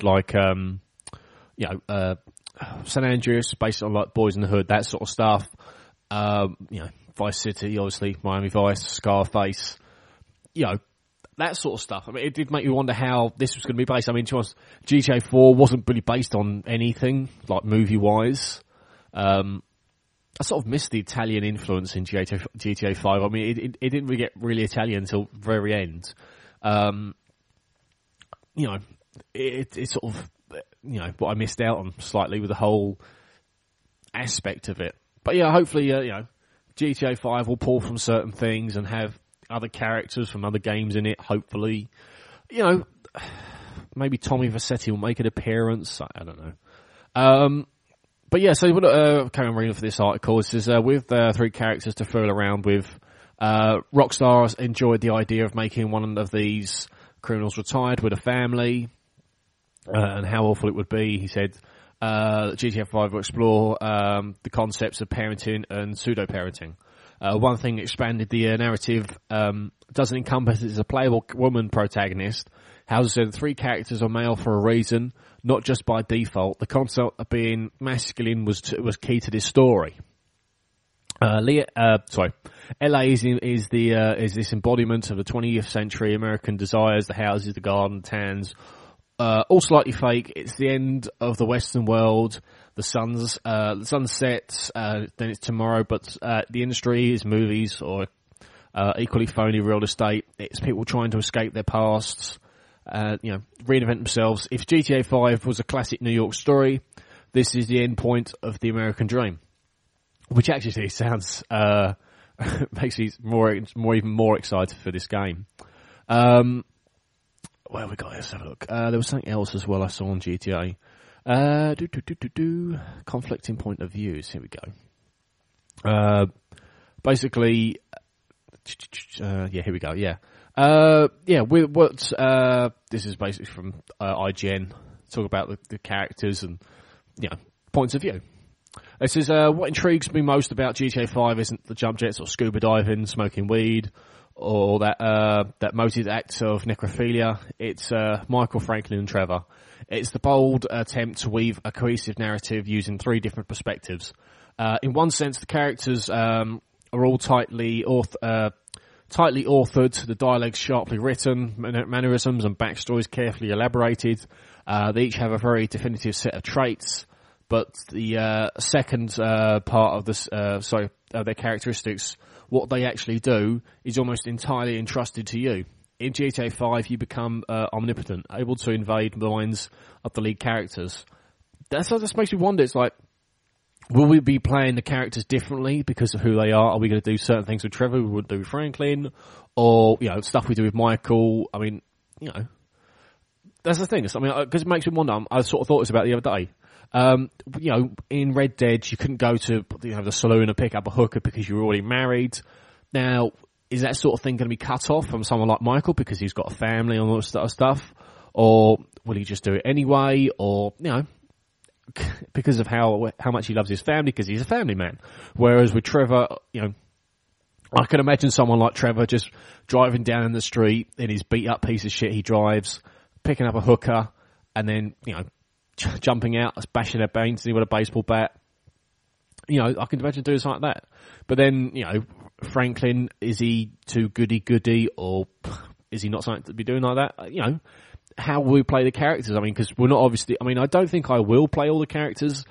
San Andreas based on like Boys in the Hood, that sort of stuff. Vice City, obviously, Miami Vice, Scarface, that sort of stuff. I mean, it did make me wonder how this was going to be based. I mean, to us, GTA 4 wasn't really based on anything, like movie-wise. I sort of missed the Italian influence in GTA 5. I mean, it didn't really get really Italian until the very end. It's sort of, what I missed out on slightly with the whole aspect of it. But yeah, hopefully, GTA 5 will pull from certain things and have other characters from other games in it, hopefully. Maybe Tommy Vercetti will make an appearance. I don't know. But yeah, so carry on reading for this article. It says, with 3 characters to fool around with, Rockstar enjoyed the idea of making one of these criminals retired with a family, and how awful it would be. He said, GTA 5 will explore the concepts of parenting and pseudo-parenting. One thing expanded the narrative doesn't encompass is a playable woman protagonist. Houser said 3 characters are male for a reason, not just by default. The concept of being masculine was key to this story. LA is this embodiment of the 20th century American desires, the houses, the garden, towns, all slightly fake. It's the end of the Western world. The sun sets, then it's tomorrow, but the industry is movies or equally phony real estate. It's people trying to escape their pasts, reinvent themselves. If GTA 5 was a classic New York story, this is the end point of the American dream. Which actually sounds makes me even more excited for this game. Well, we got. Let's have a look. There was something else as well I saw on GTA. Conflicting point of views. Here we go. Basically, here we go. Yeah. This is basically from IGN. Talk about the characters and points of view. It says, what intrigues me most about GTA 5 isn't the jump jets or scuba diving, smoking weed, or that moated act of necrophilia. It's Michael, Franklin, and Trevor. It's the bold attempt to weave a cohesive narrative using 3 different perspectives. In one sense, the characters are all tightly authored, the dialogue's sharply written, mannerisms and backstories carefully elaborated. They each have a very definitive set of traits, but the second part of this, their characteristics, what they actually do, is almost entirely entrusted to you. In GTA 5, you become omnipotent, able to invade the minds of the lead characters. That makes me wonder, it's like, will we be playing the characters differently because of who they are? Are we going to do certain things with Trevor we wouldn't do with Franklin? Or, stuff we do with Michael? I mean, that's the thing. I mean, because it makes me wonder. I sort of thought this about the other day. In Red Dead, you couldn't go to the saloon and pick up a hooker because you were already married. Now, is that sort of thing going to be cut off from someone like Michael because he's got a family and all that sort of stuff? Or will he just do it anyway? Or, because of how much he loves his family, because he's a family man. Whereas with Trevor, I can imagine someone like Trevor just driving down in the street in his beat up piece of shit he drives, picking up a hooker, and then, jumping out, bashing her brains with a baseball bat. I can imagine doing something like that. But then, Franklin, is he too goody-goody, or is he not something to be doing like that? How will we play the characters? I mean, because we're not obviously... I mean, I don't think I will play all the characters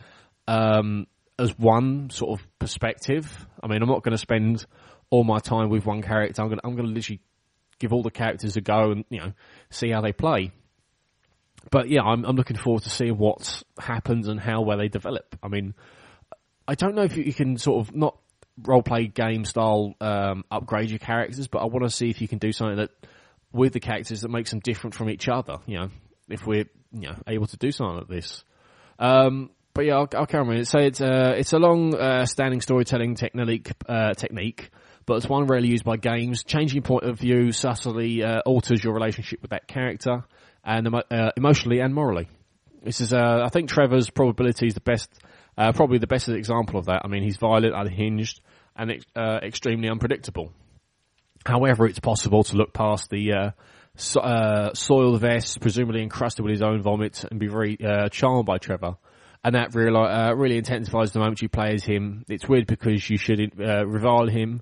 as one sort of perspective. I mean, I'm not going to spend all my time with one character. I'm going to literally give all the characters a go and, see how they play. But yeah, I'm looking forward to seeing what happens and how well they develop. I mean, I don't know if you can sort of not role-play game style upgrade your characters, but I want to see if you can do something that with the characters that makes them different from each other. If we're able to do something like this. But yeah, I'll carry on. So it's a long standing storytelling technique, but it's one rarely used by games. Changing point of view subtly alters your relationship with that character, and emotionally and morally. This is, I think Trevor's probability is the best, probably the best example of that. I mean, he's violent, unhinged, and extremely unpredictable. However, it's possible to look past the soiled vest, presumably encrusted with his own vomit, and be very charmed by Trevor. And that really intensifies the moment you play as him. It's weird because you should revile him.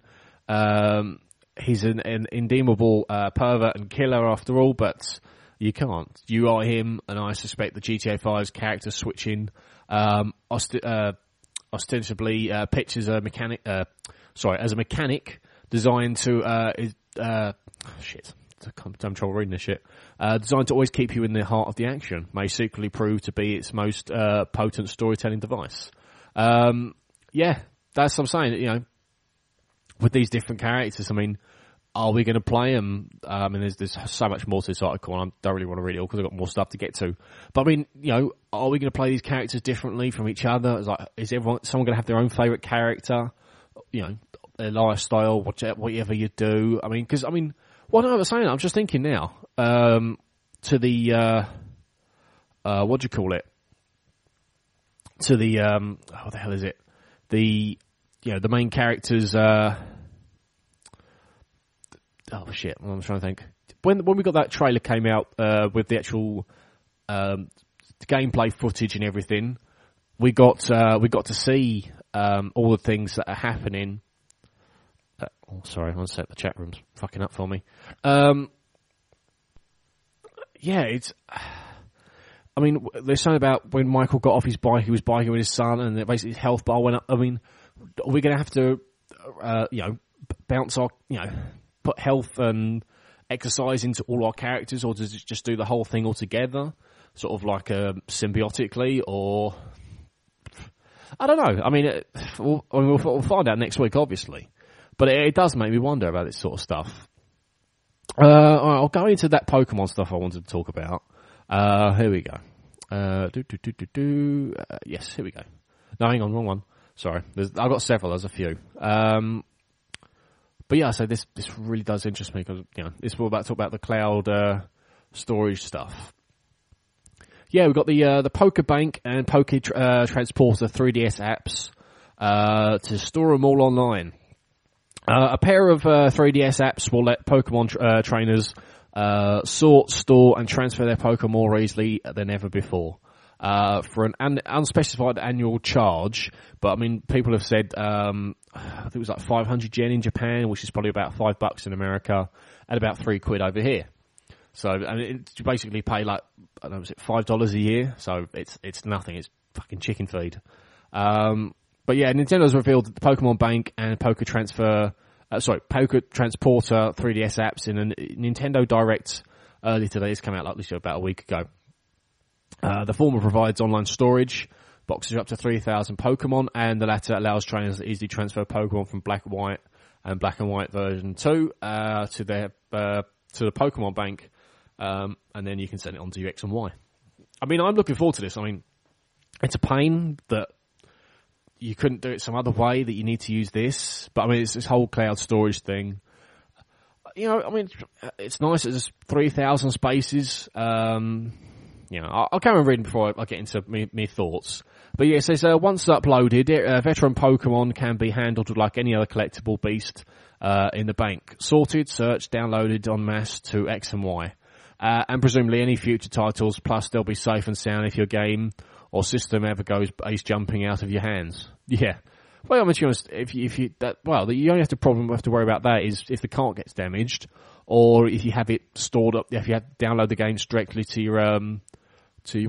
He's an indeemable pervert and killer after all, but you can't. You are him, and I suspect the GTA 5's character switching ostensibly pitches as a mechanic designed to I'm trouble reading this shit. Designed to always keep you in the heart of the action, may secretly prove to be its most potent storytelling device. Yeah, that's what I'm saying. With these different characters, I mean, are we going to play them? I mean, there's so much more to this article, and I don't really want to read it all because I've got more stuff to get to. But I mean, are we going to play these characters differently from each other? It's like, is someone going to have their own favourite character? Their lifestyle, whatever you do. I mean, because what I was saying, I'm just thinking now to the what do you call it? To the what the hell is it? The main characters. Oh shit! I'm trying to think. When we got that trailer came out with the actual gameplay footage and everything, we got to see all the things that are happening. Sorry, I'll set the chat room's fucking up for me. Yeah, it's. I mean, there's something about when Michael got off his bike, he was biking with his son, and basically his health bar went up. I mean, are we going to have to, bounce our, put health and exercise into all our characters, or does it just do the whole thing all together, sort of like symbiotically, or I don't know. I mean, we'll find out next week, obviously, but it does make me wonder about this sort of stuff. All right, I'll go into that Pokemon stuff I wanted to talk about. Here we go. Yes, here we go. No, hang on, wrong one. Sorry, I've got several. There's a few. But yeah, so this really does interest me because it's all about talk about the cloud storage stuff. Yeah, we've got the Poker Bank and Poker Transporter 3DS apps to store them all online. A pair of 3DS apps will let Pokemon trainers sort, store, and transfer their Pokemon more easily than ever before. For an unspecified annual charge, but I mean, people have said, I think it was like 500 yen in Japan, which is probably about $5 in America, and about £3 over here. So, I mean, you basically pay like, I don't know, was it $5 a year? So it's nothing. It's fucking chicken feed. But yeah, Nintendo's revealed that the Pokemon Bank and Poker Transporter 3DS apps in a Nintendo Direct early today. It's come out like literally about a week ago. The former provides online storage, boxes up to 3,000 Pokemon, and the latter allows trainers to easily transfer Pokemon from Black and White and Black and White version 2 to the Pokemon Bank, and then you can send it on to your X and Y. I mean, I'm looking forward to this. I mean, it's a pain that you couldn't do it some other way, that you need to use this, but I mean, it's this whole cloud storage thing. I mean, it's nice. It's 3,000 spaces. I'll carry on reading before I get into me thoughts. But yeah, it says, once uploaded, veteran Pokemon can be handled like any other collectible beast in the bank. Sorted, searched, downloaded en masse to X and Y. And presumably any future titles, plus they'll be safe and sound if your game or system ever goes base jumping out of your hands. Yeah. Well, I'm honest, the only problem you have to worry about that is if the cart gets damaged, or if you have it stored up, if you have to download the games directly to your, to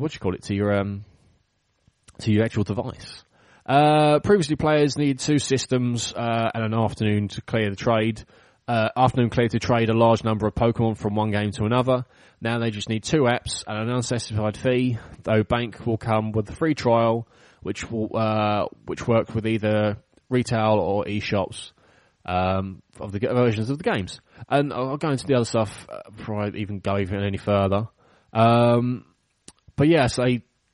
your actual device. Previously players needed 2 systems, and an afternoon to clear the trade. Afternoon clear to trade a large number of Pokemon from one game to another. Now they just need 2 apps and an unspecified fee, though Bank will come with a free trial, which works with either retail or e-shops, of the versions of the games. And I'll go into the other stuff before I even go any further. But yeah, so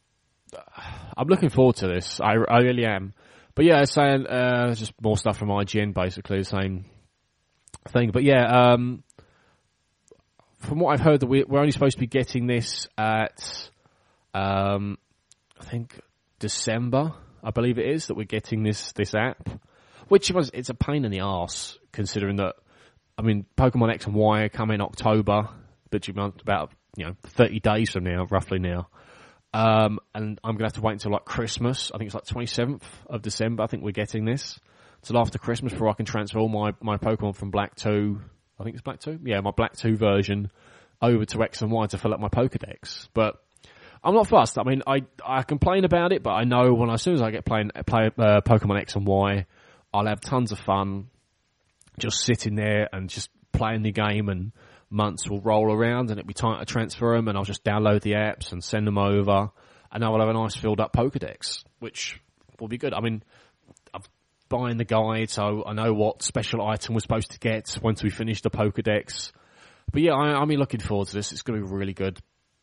I'm looking forward to this. I really am. But yeah, it's saying, just more stuff from IGN, basically, the same thing. But yeah, from what I've heard, that we're only supposed to be getting this at, I think December, I believe it is, that we're getting this app. Which it's a pain in the arse, considering that, I mean, Pokemon X and Y come in October, but about 30 days from now, roughly now. And I'm going to have to wait until like Christmas. I think it's like 27th of December. I think we're getting this till after Christmas before I can transfer all my Pokemon from Black 2. I think it's Black 2? Yeah, my Black 2 version over to X and Y to fill up my Pokedex. But I'm not fussed. I mean, I complain about it, but I know as soon as I get play Pokemon X and Y, I'll have tons of fun just sitting there and just playing the game, and months will roll around and it'll be time to transfer them, and I'll just download the apps and send them over, and I will have a nice filled up Pokedex, which will be good. I mean, I'm buying the guide, so I know what special item we're supposed to get once we finish the Pokedex. But yeah, I'm looking forward to this. It's going to be really good.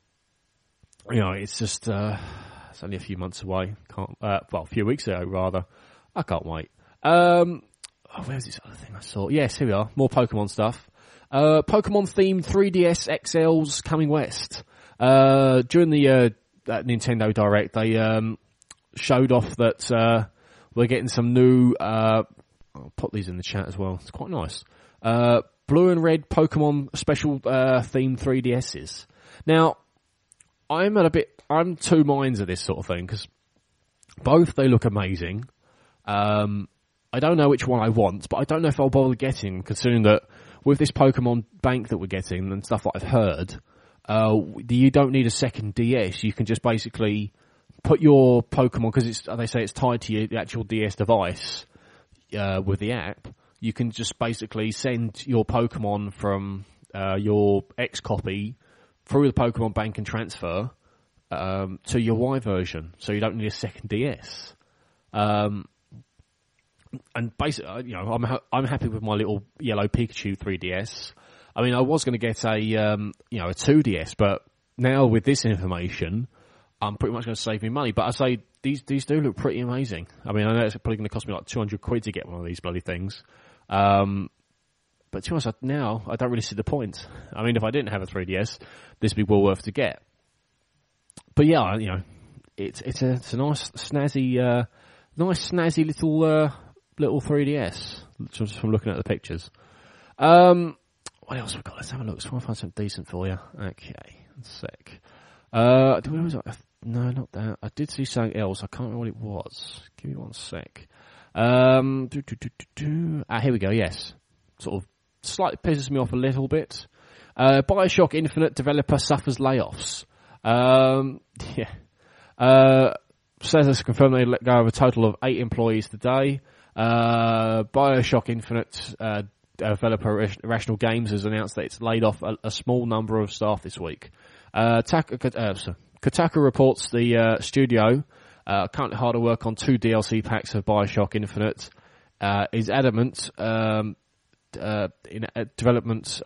It's just, it's only a few months away. A few weeks ago, rather. I can't wait. Where's this other thing I saw? Yes, here we are. More Pokemon stuff. Pokemon themed 3DS XLs coming west. During the Nintendo Direct, they showed off that we're getting some new. I'll put these in the chat as well. It's quite nice. Blue and red Pokemon special themed 3DSs. Now, I'm 2 minds of this sort of thing, because both they look amazing. I don't know which one I want, but I don't know if I'll bother getting, considering that with this Pokemon Bank that we're getting and stuff that I've heard, you don't need a second DS. You can just basically put your Pokemon, because they say it's tied to the actual DS device with the app. You can just basically send your Pokemon from your X copy through the Pokemon Bank and transfer to your Y version, so you don't need a second DS. And basically, I'm happy with my little yellow Pikachu 3DS. I mean, I was going to get a 2DS, but now with this information, I'm pretty much going to save me money. But I say these do look pretty amazing. I mean, I know it's probably going to cost me like £200 to get one of these bloody things. But to be honest, now I don't really see the point. I mean, if I didn't have a 3DS, this would be well worth to get. But yeah, you know, it's a nice snazzy little 3DS. Just from looking at the pictures. What else we got? Let's have a look. Let's try and find something decent for you. Okay, one sec. No, not that. I did see something else. I can't remember what it was. Give me one sec. Here we go. Yes, sort of slightly pisses me off a little bit. BioShock Infinite developer suffers layoffs. Says it's confirmed they let go of a total of 8 employees today. BioShock Infinite developer Irrational Games has announced that it's laid off a small number of staff this week. Kotaku reports the studio, currently hard at work on 2 DLC packs of BioShock Infinite, is adamant in development.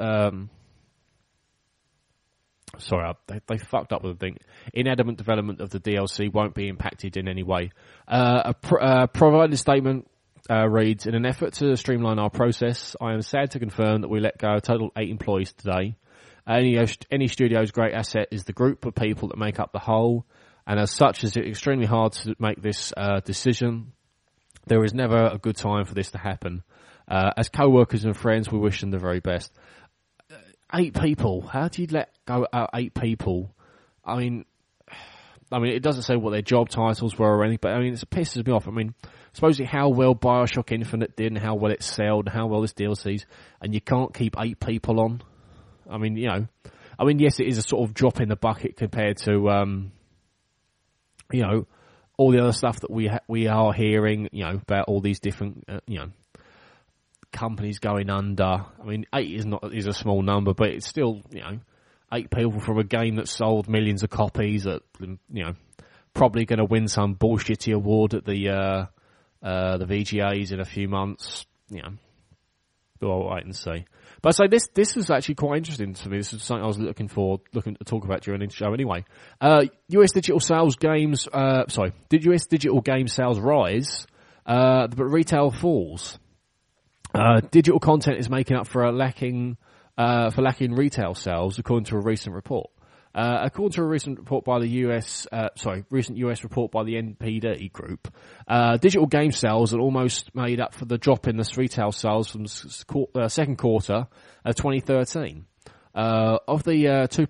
They fucked up with the thing. Inadimate development of the DLC won't be impacted in any way. A provided statement reads, in an effort to streamline our process, I am sad to confirm that we let go a total of 8 employees today. Any studio's great asset is the group of people that make up the whole, and as such, it's extremely hard to make this decision. There is never a good time for this to happen. As co-workers and friends, we wish them the very best. 8 people. How do you let go 8 people? I mean, it doesn't say what their job titles were or anything, but I mean, it pisses me off. I mean, supposedly how well BioShock Infinite did and how well it sold and how well this DLC's, and you can't keep 8 people on. I mean, you know, yes, it is a sort of drop in the bucket compared to, you know, all the other stuff that we are hearing, you know, about all these different, you know, companies going under. I mean, 8 is a small number, but it's still, you know, 8 people from a game that sold millions of copies that, you know, probably going to win some bullshitty award at the VGAs in a few months. You know, we'll wait and see. But I say this is actually quite interesting to me. This is something I was looking to talk about during the show anyway. US digital games sales rise, but retail falls. Digital content is making up for lacking retail sales, according to a recent report. According to a recent report by the recent US report by the NPD Group, digital game sales had almost made up for the drop in the retail sales from second quarter of 2013. Of the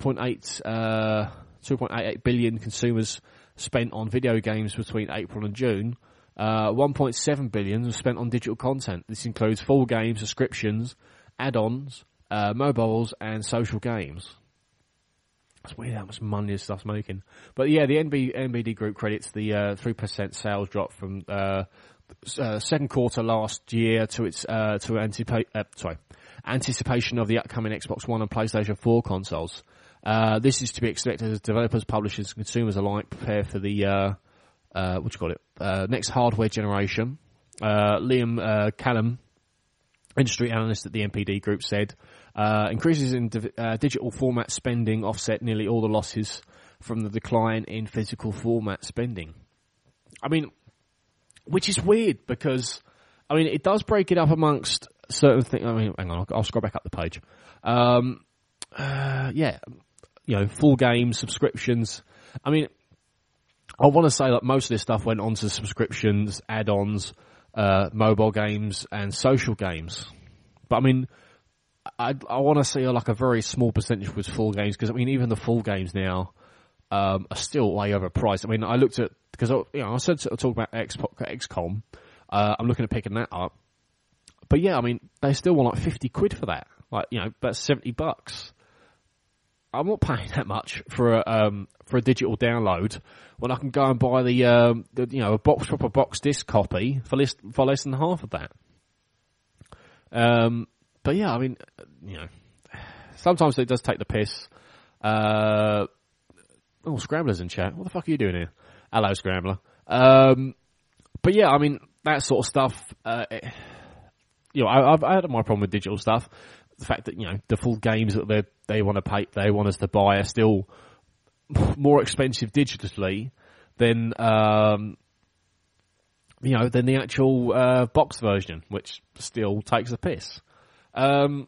2.88 billion consumers spent on video games between April and June, 1.7 billion was spent on digital content. This includes full game subscriptions, add-ons, mobiles, and social games. It's weird how much money this stuff's making. But yeah, the NBD Group credits the 3% sales drop from second quarter last year to its anticipation of the upcoming Xbox One and PlayStation 4 consoles. This is to be expected as developers, publishers, and consumers alike prepare for the next hardware generation. Liam Callum, industry analyst at the NPD Group, said increases in digital format spending offset nearly all the losses from the decline in physical format spending. I mean, which is weird because, I mean, it does break it up amongst certain things. I mean, hang on, I'll scroll back up the page. Yeah, you know, full game subscriptions. I mean, I want to say that most of this stuff went on to subscriptions, add-ons, mobile games, and social games. But I mean, I want to say like a very small percentage was full games, because I mean, even the full games now are still way overpriced. I mean, I looked at, because I said to talk about XCOM. I'm looking at picking that up, but yeah, I mean, they still want like £50 for that. Like, you know, that's $70. I'm not paying that much for a digital download when I can go and buy the a proper box disc copy for less than half of that. But yeah, I mean, you know, sometimes it does take the piss. Scrambler's in chat. What the fuck are you doing here? Hello, Scrambler. But yeah, I mean, that sort of stuff. You know, I've had my problem with digital stuff. The fact that, you know, the full games that they want to pay, they want us to buy are still more expensive digitally than than the actual box version, which still takes the piss. One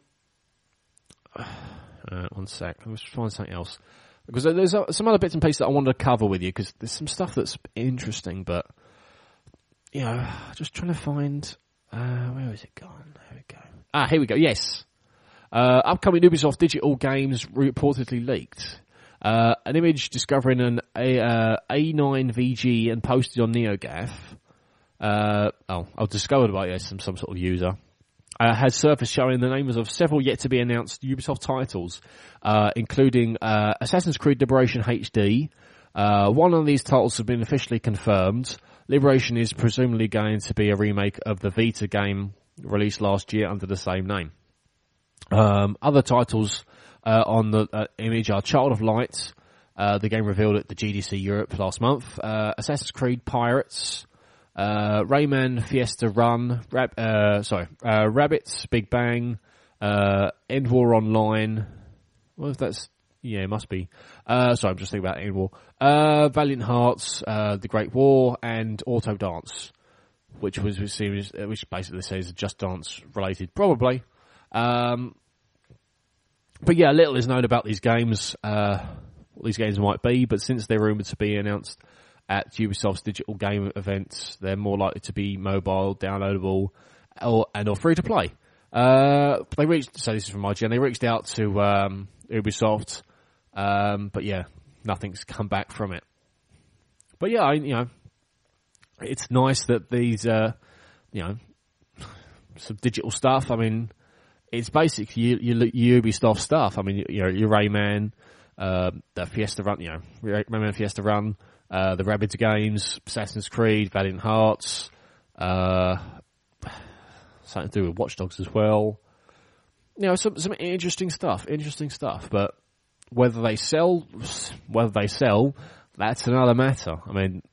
sec, let's find something else, because there's some other bits and pieces that I wanted to cover with you, because there's some stuff that's interesting, but just trying to find where is it gone? There we go. Here we go. Yes, upcoming Ubisoft digital games reportedly leaked. An image discovering an A9VG and posted on NeoGAF. Discovered by some sort of user. Has surfaced showing the names of several yet to be announced Ubisoft titles, including Assassin's Creed Liberation HD. One of these titles has been officially confirmed. Liberation is presumably going to be a remake of the Vita game released last year under the same name. Other titles on the image are Child of Light, the game revealed at the GDC Europe last month, Assassin's Creed Pirates, Rayman Fiesta Run, Rabbids Big Bang, End War Online. Well, if that's it must be. I'm just thinking about End War. Valiant Hearts, The Great War, and Auto Dance, which basically says Just Dance related, probably. But yeah, little is known about these games. What these games might be, but since they're rumoured to be announced at Ubisoft's digital game events, they're more likely to be mobile, downloadable, or free to play. This is from IGN, they reached out to Ubisoft, but yeah, nothing's come back from it. But yeah, it's nice that these, some digital stuff. I mean, it's basically your Ubisoft stuff. I mean, your Rayman, the Fiesta Run, Rayman Fiesta Run, the Rabbids games, Assassin's Creed, Valiant Hearts, something to do with Watch Dogs as well. Some interesting stuff, but whether they sell, that's another matter. I mean,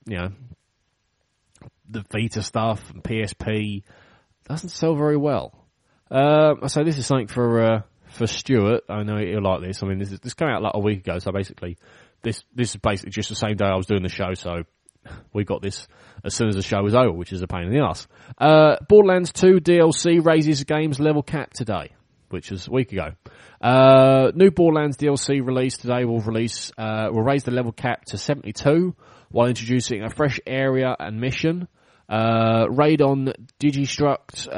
the Vita stuff and PSP doesn't sell very well. So this is something for Stuart. I know he'll like this. I mean, this came out like a week ago, so basically this is basically just the same day I was doing the show, so we got this as soon as the show was over, which is a pain in the ass. Borderlands 2 DLC raises game's level cap today, which was a week ago. New Borderlands DLC released today will raise the level cap to 72 while introducing a fresh area and mission. Raid on Digistruct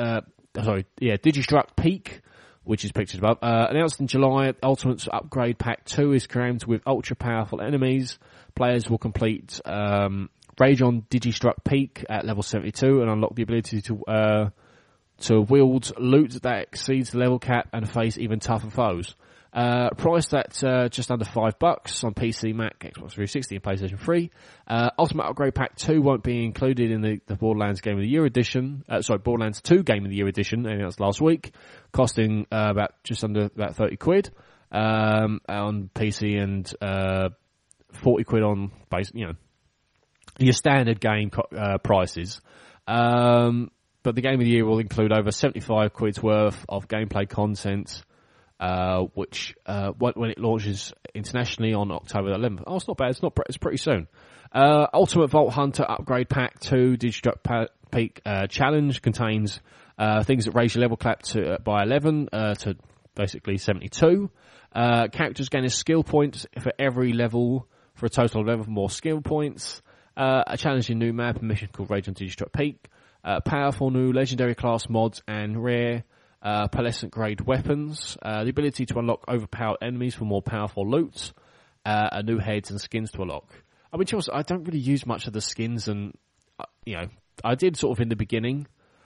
Peak, which is pictured above. Announced in July, Ultimate's Upgrade Pack 2 is crammed with ultra-powerful enemies. Players will complete Rage on Digistruct Peak at level 72 and unlock the ability to wield loot that exceeds the level cap and face even tougher foes. Priced at just under $5 on PC, Mac, Xbox 360 and PlayStation 3. Ultimate Upgrade Pack 2 won't be included in the Borderlands Game of the Year edition. Borderlands 2 Game of the Year edition, announced last week, costing about 30 quid on PC and 40 quid on your standard game prices. But the Game of the Year will include over 75 quid's worth of gameplay content, which when it launches internationally on October 11th. Oh, it's not bad. It's pretty soon. Ultimate Vault Hunter Upgrade Pack 2 Digistruct Peak Challenge contains things that raise your level cap by 11 to basically 72. Characters gain a skill point for every level for a total of 11 more skill points. A challenging new map and mission called Rage on Digistruct Peak. Powerful new legendary class mods and rare pearlescent grade weapons. The ability to unlock overpowered enemies for more powerful loot. New heads and skins to unlock. I mean, I don't really use much of the skins, and I did sort of in the beginning.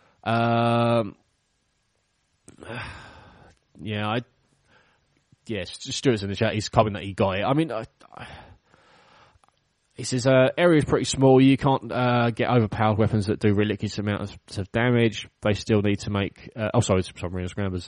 Stuart's in the chat. He's commenting that he got it. I mean, he says, area is pretty small. You can't get overpowered weapons that do ridiculous amounts of damage. They still need to make... Submarine Scramblers.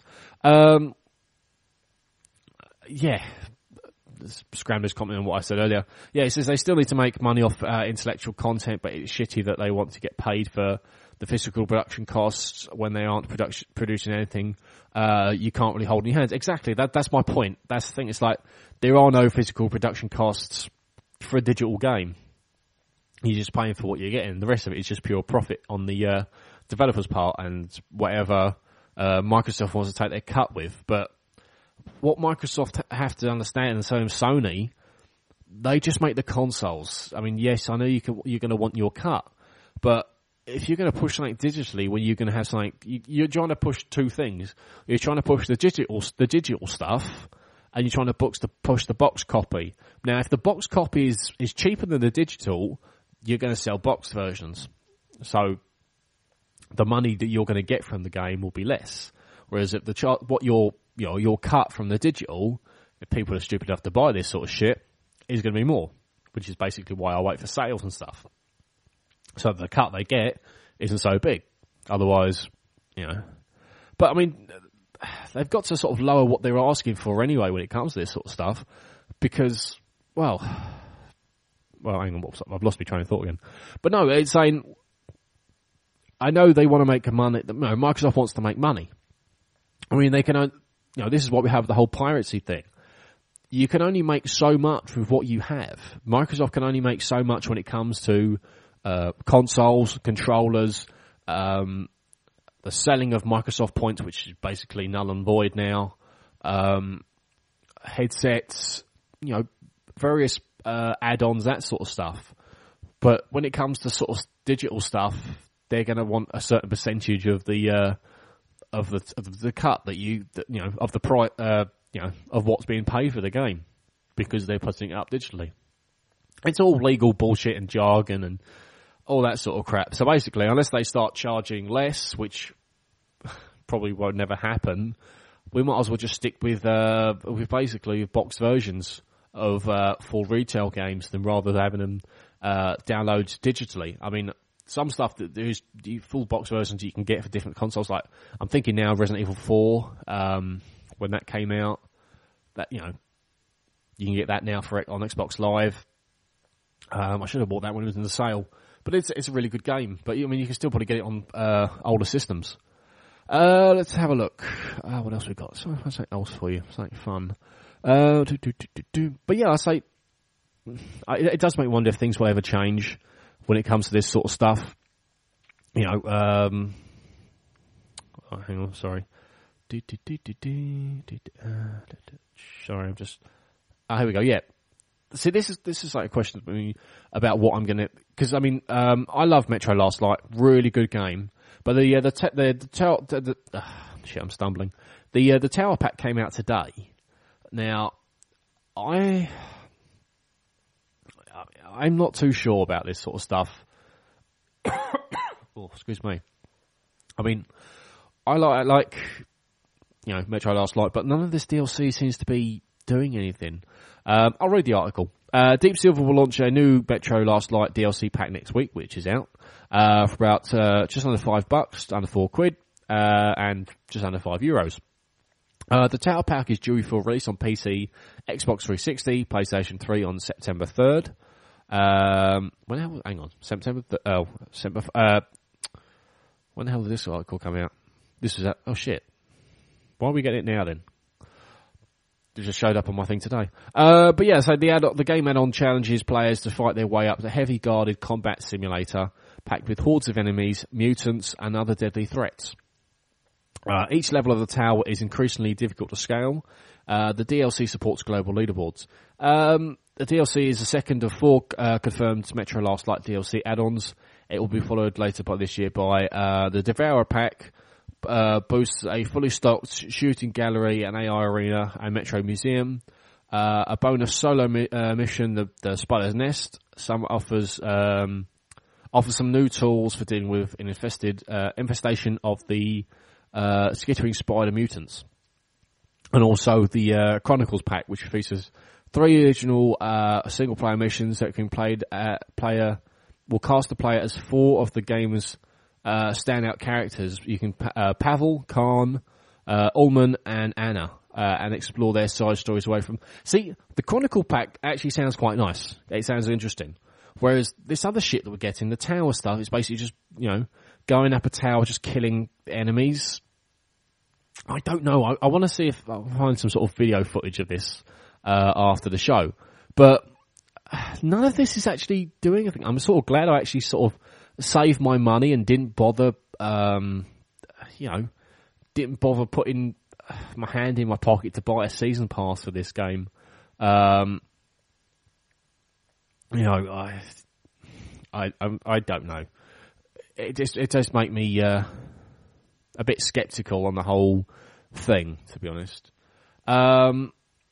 Scramblers comment on what I said earlier. Yeah, he says they still need to make money off intellectual content, but it's shitty that they want to get paid for the physical production costs when they aren't producing anything. You can't really hold in your hands. Exactly, that's my point. That's the thing. It's like, there are no physical production costs for a digital game. You're just paying for what you're getting. The rest of it is just pure profit on the developer's part and whatever Microsoft wants to take their cut with. But what Microsoft have to understand, and so does Sony, they just make the consoles. I mean, yes, I know you're going to want your cut, but if you're going to push something digitally, when you're going to have something, you're trying to push two things. You're trying to push the digital stuff, and you're trying to push the box copy. Now, if the box copy is cheaper than the digital, you're going to sell box versions. So the money that you're going to get from the game will be less. Whereas if your cut from the digital, if people are stupid enough to buy this sort of shit, is going to be more, which is basically why I wait for sales and stuff. So the cut they get isn't so big. Otherwise, But I mean, they've got to sort of lower what they're asking for anyway when it comes to this sort of stuff, because, well, hang on, I've lost my train of thought again. But no, it's saying, I know they want to make money. No, Microsoft wants to make money. I mean, they can, this is what we have with the whole piracy thing. You can only make so much with what you have. Microsoft can only make so much when it comes to consoles, controllers, the selling of Microsoft points, which is basically null and void now, headsets, various add-ons, that sort of stuff. But when it comes to sort of digital stuff, they're going to want a certain percentage of the cut of the price, of what's being paid for the game, because they're putting it up digitally. It's all legal bullshit and jargon and all that sort of crap. So basically, unless they start charging less, which probably won't never happen, we might as well just stick with basically box versions of full retail games than rather than having them download digitally. I mean, some stuff that there's full box versions you can get for different consoles. Like I'm thinking now, Resident Evil 4, when that came out, that you can get that now on Xbox Live. I should have bought that when it was in the sale, but it's a really good game. But I mean, you can still probably get it on older systems. Let's have a look. What else we got? Something else for you. Something fun. But yeah, I say it does make me wonder if things will ever change when it comes to this sort of stuff. Hang on, sorry. Sorry, I'm just. Here we go. Yeah. See, this is like a question about what I'm gonna, because I mean, I love Metro Last Light, really good game, but shit, I'm stumbling. The Tower Pack came out today. Now, I'm not too sure about this sort of stuff. Oh, excuse me. I mean, I like Metro Last Light, but none of this DLC seems to be doing anything. I'll read the article. Deep Silver will launch a new Metro Last Light DLC pack next week, which is out, for about just under $5, under £4, and just under €5. The Tower Pack is due for release on PC, Xbox 360, PlayStation 3 on September 3rd. When the hell did this article come out? This was oh shit. Why are we getting it now then? It just showed up on my thing today. But yeah, so the game add-on challenges players to fight their way up to a heavy guarded combat simulator packed with hordes of enemies, mutants, and other deadly threats. Each level of the tower is increasingly difficult to scale. The DLC supports global leaderboards. The DLC is the second of 4 confirmed Metro Last Light DLC add-ons. It will be followed later by this year by the Devourer Pack, boasts a fully stocked shooting gallery, an AI arena, and Metro Museum. A bonus solo mission, the Spider's Nest. Some offers some new tools for dealing with an infestation of the skittering spider mutants. And also the Chronicles Pack, which features 3 original single-player missions that can will cast the player as 4 of the game's standout characters. You can Pavel, Khan, Ullman, and Anna, and explore their side stories away from. See, the Chronicle Pack actually sounds quite nice. It sounds interesting. Whereas this other shit that we're getting, the tower stuff, is basically just going up a tower, just killing enemies. I don't know. I want to see if I'll find some sort of video footage of this after the show. But none of this is actually doing anything. I'm sort of glad I actually sort of saved my money and didn't bother, didn't bother putting my hand in my pocket to buy a season pass for this game. I don't know. It does make me a bit skeptical on the whole thing, to be honest. Sorry,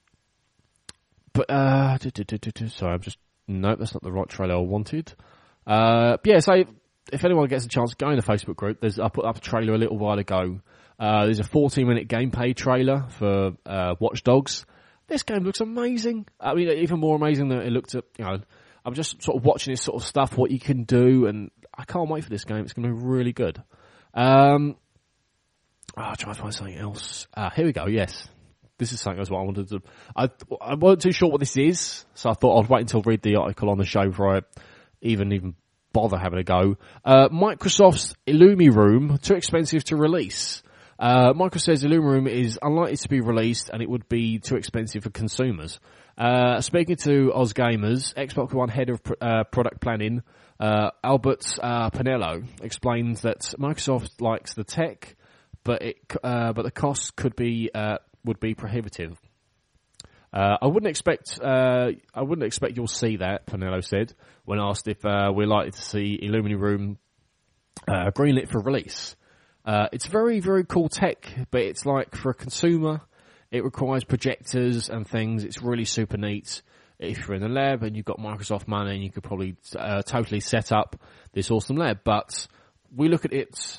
I'm just nope, that's not the right trailer I wanted. So if anyone gets a chance, go in the Facebook group. I put up a trailer a little while ago. There's a 14-minute gameplay trailer for Watch Dogs. This game looks amazing. I mean, even more amazing than it looked at. I'm just sort of watching this sort of stuff, what you can do, and I can't wait for this game. It's going to be really good. I'll try to find something else. Here we go. Yes, this is something else. What I wanted to. I wasn't too sure what this is, so I thought I'd wait until I read the article on the show before I even bother having a go. Microsoft's Illumi Room, too expensive to release. Microsoft says Illumi Room is unlikely to be released and it would be too expensive for consumers. Speaking to Oz Gamers, Xbox One head of product planning, Albert Pinello, explains that Microsoft likes the tech, but the costs would be prohibitive. I wouldn't expect you'll see that, Pinello said, when asked if we're likely to see Illumi Room greenlit for release. It's very, very cool tech, but it's like for a consumer, it requires projectors and things. It's really super neat. If you're in the lab and you've got Microsoft money, you could probably totally set up this awesome lab. But we looked at it.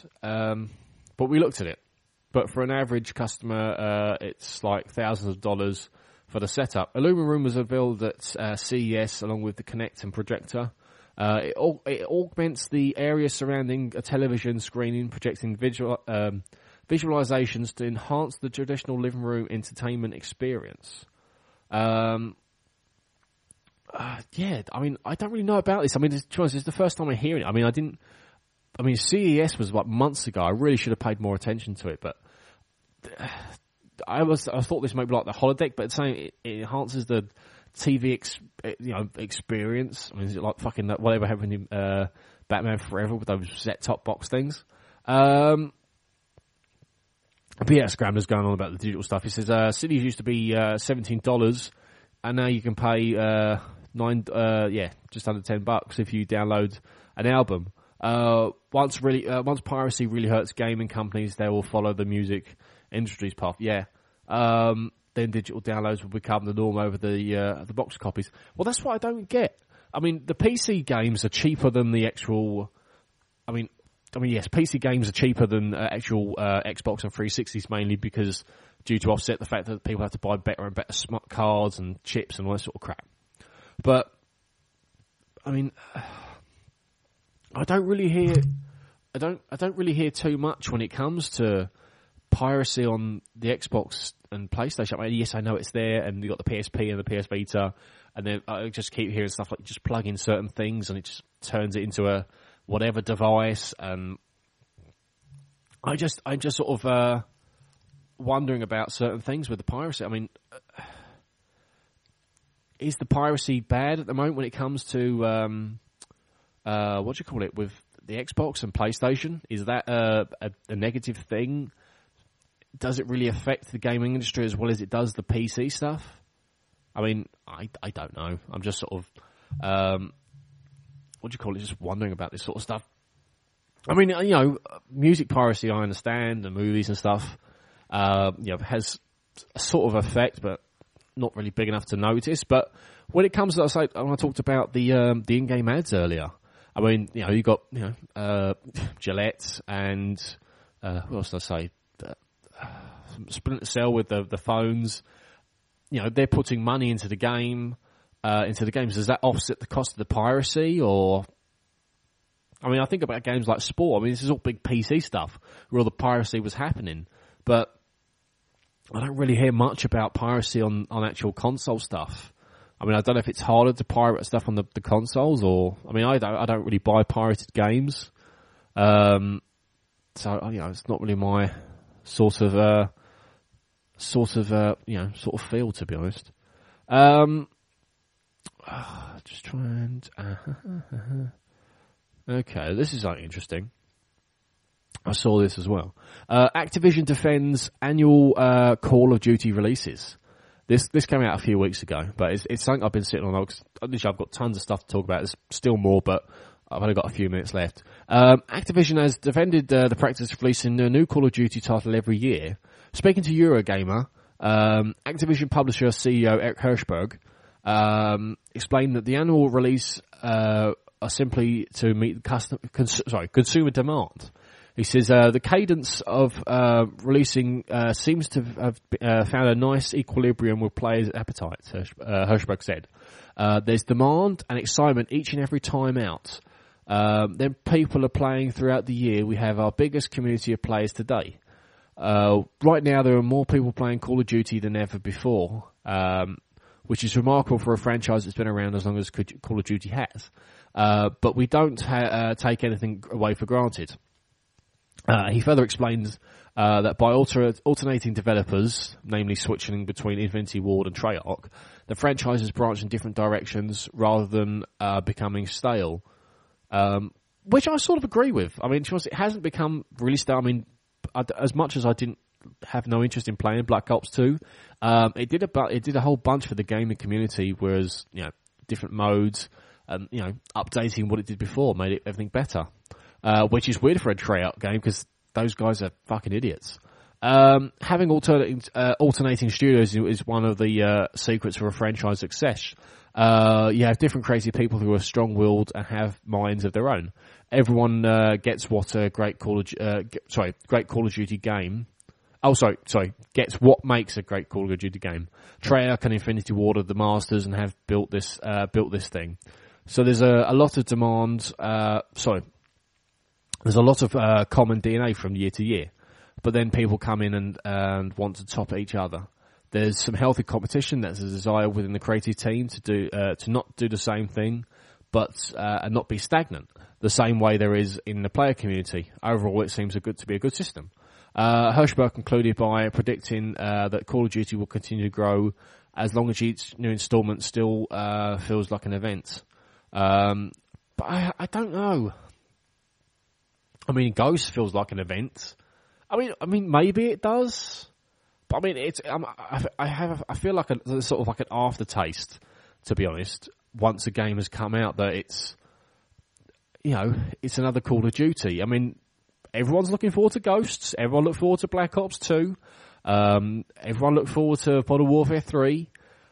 But for an average customer, it's like thousands of dollars for the setup. Illumi Room was unveiled at CES along with the Kinect and projector. It augments the area surrounding a television screen, projecting visualizations to enhance the traditional living room entertainment experience. I mean, I don't really know about this. I mean, to be honest, it's the first time I'm hearing it. I mean, CES was like months ago. I really should have paid more attention to it, but I thought this might be like the holodeck, but it's saying it enhances the TV experience. I mean, is it like fucking whatever happened in Batman Forever with those set-top box things? But yeah, Scramblers going on about the digital stuff. He says cities used to be $17, and now you can pay just under $10 if you download an album. Once piracy really hurts gaming companies, they will follow the music industry's path. Yeah. Then digital downloads will become the norm over the box copies. Well, that's what I don't get. I mean, the PC games are cheaper than the actual. I mean, yes, PC games are cheaper than actual Xbox and 360s, mainly because due to offset the fact that people have to buy better and better smart cards and chips and all that sort of crap. But I mean, I don't really hear too much when it comes to piracy on the Xbox and PlayStation. I mean, yes, I know it's there, and you got the PSP and the PS Vita, and then I just keep hearing stuff like just plug in certain things and it just turns it into a whatever device. And I'm just sort of wondering about certain things with the piracy. I mean, is the piracy bad at the moment when it comes to what do you call it with the Xbox and PlayStation? Is that a negative thing? Does it really affect the gaming industry as well as it does the PC stuff? I mean, I don't know. I'm just sort of, what do you call it, just wondering about this sort of stuff. I mean, music piracy I understand, and movies and stuff, has a sort of effect, but not really big enough to notice. But when it comes to, when I talked about the in-game ads earlier, I mean, you got, Gillette and, what else did I say? Splinter Cell with the phones, they're putting money into the game, into the games. Does that offset the cost of the piracy? Or, I mean, I think about games like Sport. I mean, this is all big PC stuff where all the piracy was happening, but I don't really hear much about piracy on actual console stuff. I mean, I don't know if it's harder to pirate stuff on the consoles, or, I mean, I don't really buy pirated games, so it's not really my sort of feel, to be honest. Just try and... Okay, this is interesting. I saw this as well. Activision defends annual Call of Duty releases. This came out a few weeks ago, but it's something I've been sitting on. I've got tons of stuff to talk about. There's still more, but I've only got a few minutes left. Activision has defended the practice of releasing a new Call of Duty title every year. Speaking to Eurogamer, Activision publisher CEO Eric Hirschberg explained that the annual release are simply to meet consumer demand. He says the cadence of releasing seems to have found a nice equilibrium with players' appetites, Hirschberg said. There's demand and excitement each and every time out. Then people are playing throughout the year. We have our biggest community of players today. Right now there are more people playing Call of Duty than ever before, which is remarkable for a franchise that's been around as long as Call of Duty has. But we don't take anything away for granted. He further explains that by alternating developers, namely switching between Infinity Ward and Treyarch, the franchise has branched in different directions rather than becoming stale, which I sort of agree with. I mean, it hasn't become really stale. I mean, as much as I didn't have no interest in playing Black Ops 2, it did a whole bunch for the gaming community, whereas different modes and updating what it did before made everything better. Which is weird for a Treyarch game because those guys are fucking idiots. Having alternating studios is one of the secrets for a franchise success. You have different crazy people who are strong-willed and have minds of their own. Everyone gets what a great Call of Duty game. Gets what makes a great Call of Duty game. Treyarch and Infinity Ward are the masters and have built this thing. So there's a lot of demand. There's a lot of common DNA from year to year, but then people come in and want to top each other. There's some healthy competition. That's a desire within the creative team to not do the same thing, but and not be stagnant. The same way there is in the player community. Overall, it seems to be a good system. Hirschberg concluded by predicting that Call of Duty will continue to grow as long as each new installment still feels like an event. But I don't know. I mean, Ghost feels like an event. I mean, maybe it does. But I mean, I feel like a sort of like an aftertaste, to be honest. Once a game has come out, that it's another Call of Duty. I mean, everyone's looking forward to Ghosts. Everyone looked forward to Black Ops 2. Everyone looked forward to Modern Warfare 3.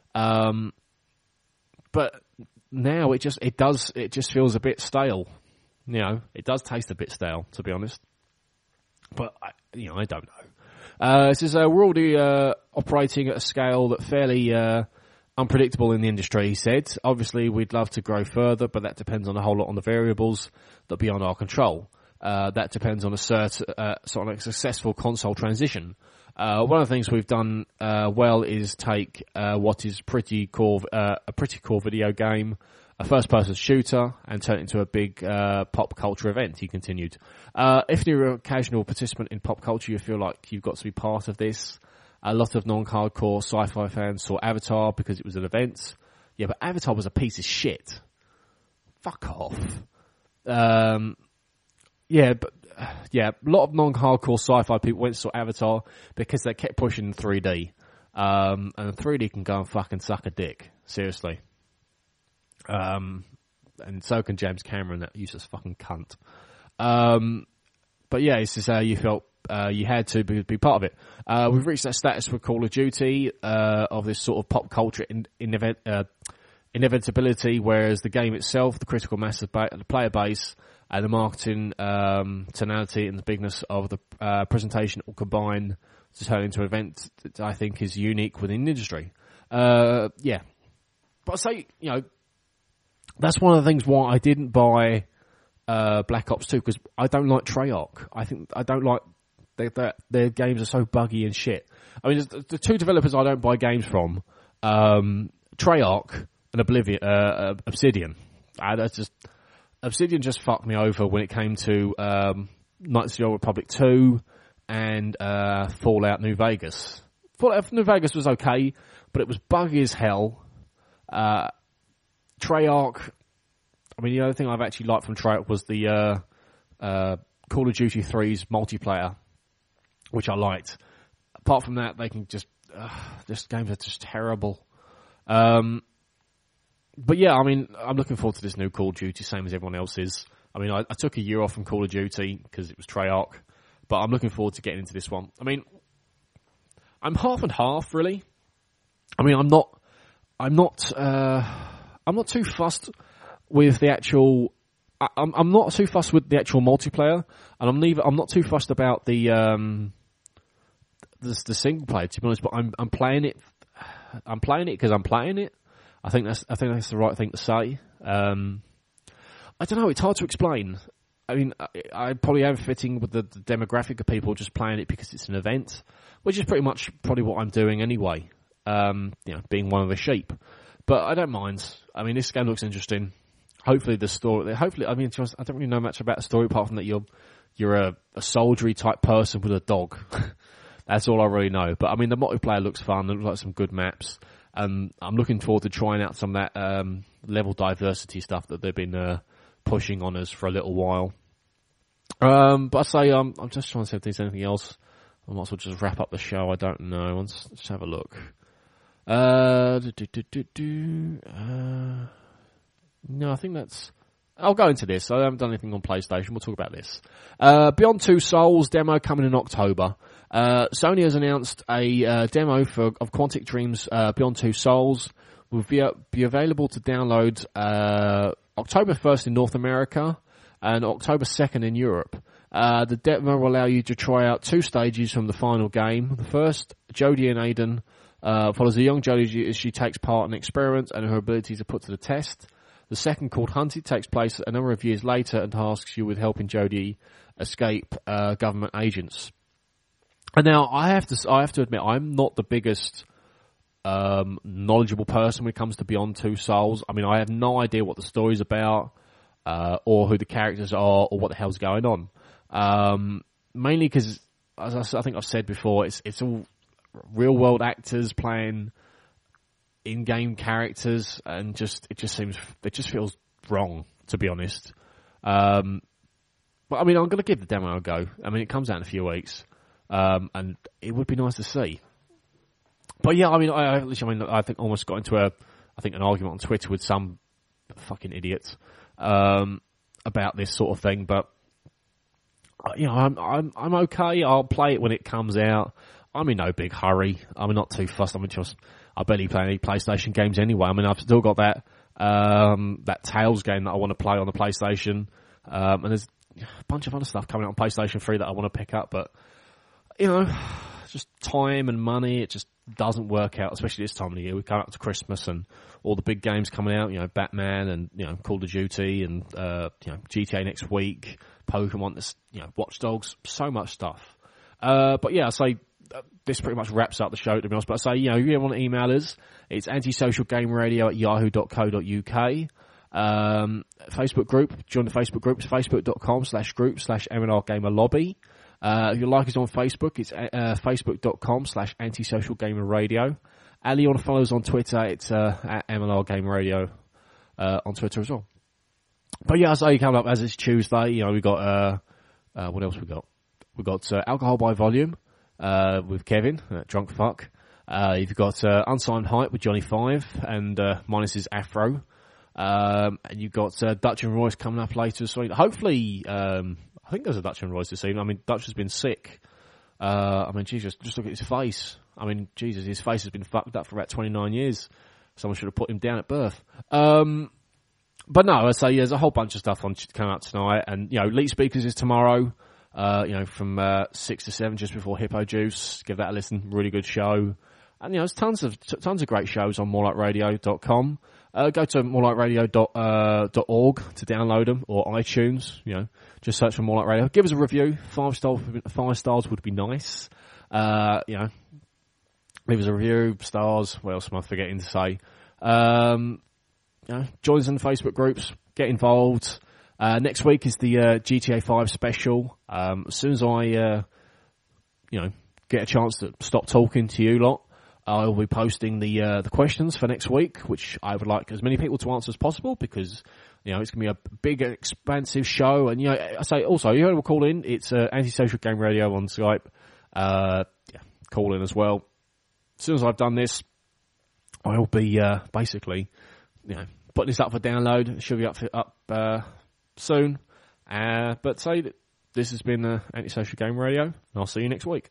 But now it just feels a bit stale. It does taste a bit stale, to be honest. But I don't know. It says we're already operating at a scale that's fairly unpredictable in the industry. He said, obviously we'd love to grow further, but that depends on a whole lot on the variables that are beyond our control. That depends on a successful console transition. One of the things we've done well is take what is a pretty core video game, a first-person shooter, and turn it into a big pop culture event, he continued. If you're a casual participant in pop culture, you feel like you've got to be part of this. A lot of non-hardcore sci-fi fans saw Avatar because it was an event. Yeah, but Avatar was a piece of shit. Fuck off. A lot of non-hardcore sci-fi people went to saw Avatar because they kept pushing 3D. And 3D can go and fucking suck a dick. Seriously. And so can James Cameron, that useless fucking cunt. But yeah, it's just how you felt you had to be part of it. We've reached that status with Call of Duty of this sort of pop culture inevitability, whereas the game itself, the critical mass of the player base, and the marketing tonality and the bigness of the presentation all combine to turn into an event that I think is unique within the industry. But I say, that's one of the things why I didn't buy Black Ops 2, because I don't like Treyarch. I don't like their games are so buggy and shit. I mean, the two developers I don't buy games from, Treyarch and Obsidian. Obsidian just fucked me over when it came to Knights of the Old Republic 2 and Fallout New Vegas. Fallout New Vegas was okay, but it was buggy as hell. Treyarch, I mean, the other thing I've actually liked from Treyarch was the Call of Duty 3's multiplayer, which I liked. Apart from that, they can just games are just terrible. But yeah, I mean, I'm looking forward to this new Call of Duty, same as everyone else is. I mean, I took a year off from Call of Duty because it was Treyarch, but I'm looking forward to getting into this one. I mean, I'm half and half, really. I mean, I'm not too fussed with the actual. I'm not too fussed with the actual multiplayer, and I'm not too fussed about the single player, to be honest. But I'm playing it. I'm playing it because I'm playing it. I think that's the right thing to say. I don't know. It's hard to explain. I mean, I probably am fitting with the demographic of people just playing it because it's an event, which is pretty much probably what I'm doing anyway. Being one of the sheep. But I don't mind. I mean, this game looks interesting. Hopefully the story. Hopefully, I mean, I don't really know much about the story apart from that you're a soldiery type person with a dog. That's all I really know. But I mean, the multiplayer looks fun. It looks like some good maps. I'm looking forward to trying out some of that level diversity stuff that they've been pushing on us for a little while. But I say I'm just trying to see if there's anything else. I might as well just wrap up the show. I don't know. Let's have a look. No, I think that's. I'll go into this. I haven't done anything on PlayStation. We'll talk about this. Beyond Two Souls demo coming in October. Sony has announced a demo of Quantic Dream's Beyond Two Souls. Will be available to download October 1st in North America and October 2nd in Europe. The demo will allow you to try out 2 stages from the final game. The first, Jodie and Aiden, follows a young Jodie as she takes part in experiments and her abilities are put to the test. The second, called Hunted, takes place a number of years later and tasks you with helping Jodie escape government agents. And now I have to admit, I'm not the biggest knowledgeable person when it comes to Beyond Two Souls. I mean, I have no idea what the story's about, or who the characters are, or what the hell's going on. Mainly because, as I think I've said before, it's all real world actors playing in-game characters, and it just feels wrong, to be honest. But I mean, I'm going to give the demo a go. I mean, it comes out in a few weeks, and it would be nice to see. But yeah, I mean, I think almost got into an argument on Twitter with some fucking idiots about this sort of thing. But you know, I'm okay. I'll play it when it comes out. I'm in no big hurry. I'm not too fussed. I barely play any PlayStation games anyway. I mean, I've still got that Tales game that I want to play on the PlayStation, and there's a bunch of other stuff coming out on PlayStation 3 that I want to pick up. But you know, just time and money, it just doesn't work out, especially this time of the year. We come up to Christmas and all the big games coming out, you know, Batman and, you know, Call of Duty and, GTA next week, Pokemon, Watch Dogs, so much stuff. But yeah, I say, this pretty much wraps up the show, to be honest. But I say, you know, if you want to email us, it's antisocialgameradio@yahoo.co.uk. Facebook group, join the Facebook group, it's facebook.com/group/MNR Gamer Lobby. If you like us on Facebook, it's facebook.com/antisocialgamerradio. Ali, you want to follow us on Twitter, it's at MLR Gamer Radio on Twitter as well. But yeah, so you come up as it's Tuesday, you know, we got, what else we got? We got Alcohol by Volume with Kevin, Drunk Fuck. You've got Unsigned Hype with Johnny Five and minus his Afro. And you've got Dutch and Royce coming up later this week. Hopefully, I think there's a Dutch and Royce this evening. I mean, Dutch has been sick. I mean, Jesus, just look at his face. I mean, Jesus, his face has been fucked up for about 29 years. Someone should have put him down at birth. But no, I say there's a whole bunch of stuff on coming out tonight. And, you know, Elite Speakers is tomorrow, from 6 to 7, just before Hippo Juice. Give that a listen. Really good show. And, you know, there's tons of great shows on morelikeradio.com. Go to morelikeradio.org to download them, or iTunes, you know, just search for More Like Radio. Give us a review. 5 stars would be nice. Leave us a review, stars. What else am I forgetting to say? Join us in the Facebook groups. Get involved. Next week is the GTA 5 special. As soon as I, get a chance to stop talking to you lot, I will be posting the questions for next week, which I would like as many people to answer as possible because, you know, it's going to be a big, expansive show. And, you know, I say also, you heard we'll call in. It's Antisocial Game Radio on Skype. Call in as well. As soon as I've done this, I'll be basically, you know, putting this up for download. It should be up soon. But say that this has been Antisocial Game Radio, and I'll see you next week.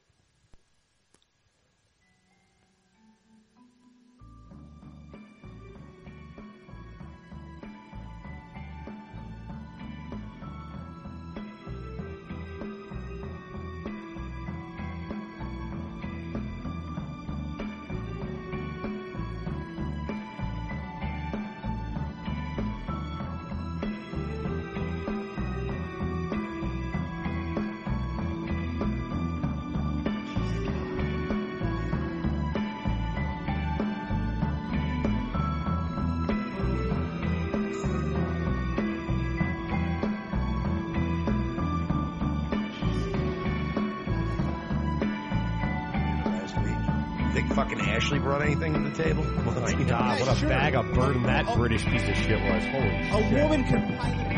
Ashley brought anything to the table? Oh my God, what a bag of burden that British piece of shit was. Holy shit. A woman can pilot.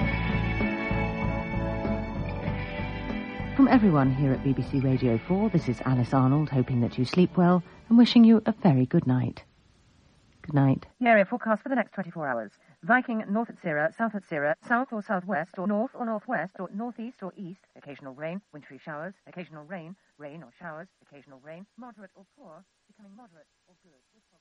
From everyone here at BBC Radio 4, this is Alice Arnold, hoping that you sleep well and wishing you a very good night. Good night. The area forecast for the next 24 hours. Viking, north at Sierra, south at Sierra, south or southwest, or north or northwest, or northeast or east. Occasional rain, wintry showers, occasional rain, rain or showers, occasional rain, moderate or poor, becoming moderate or good.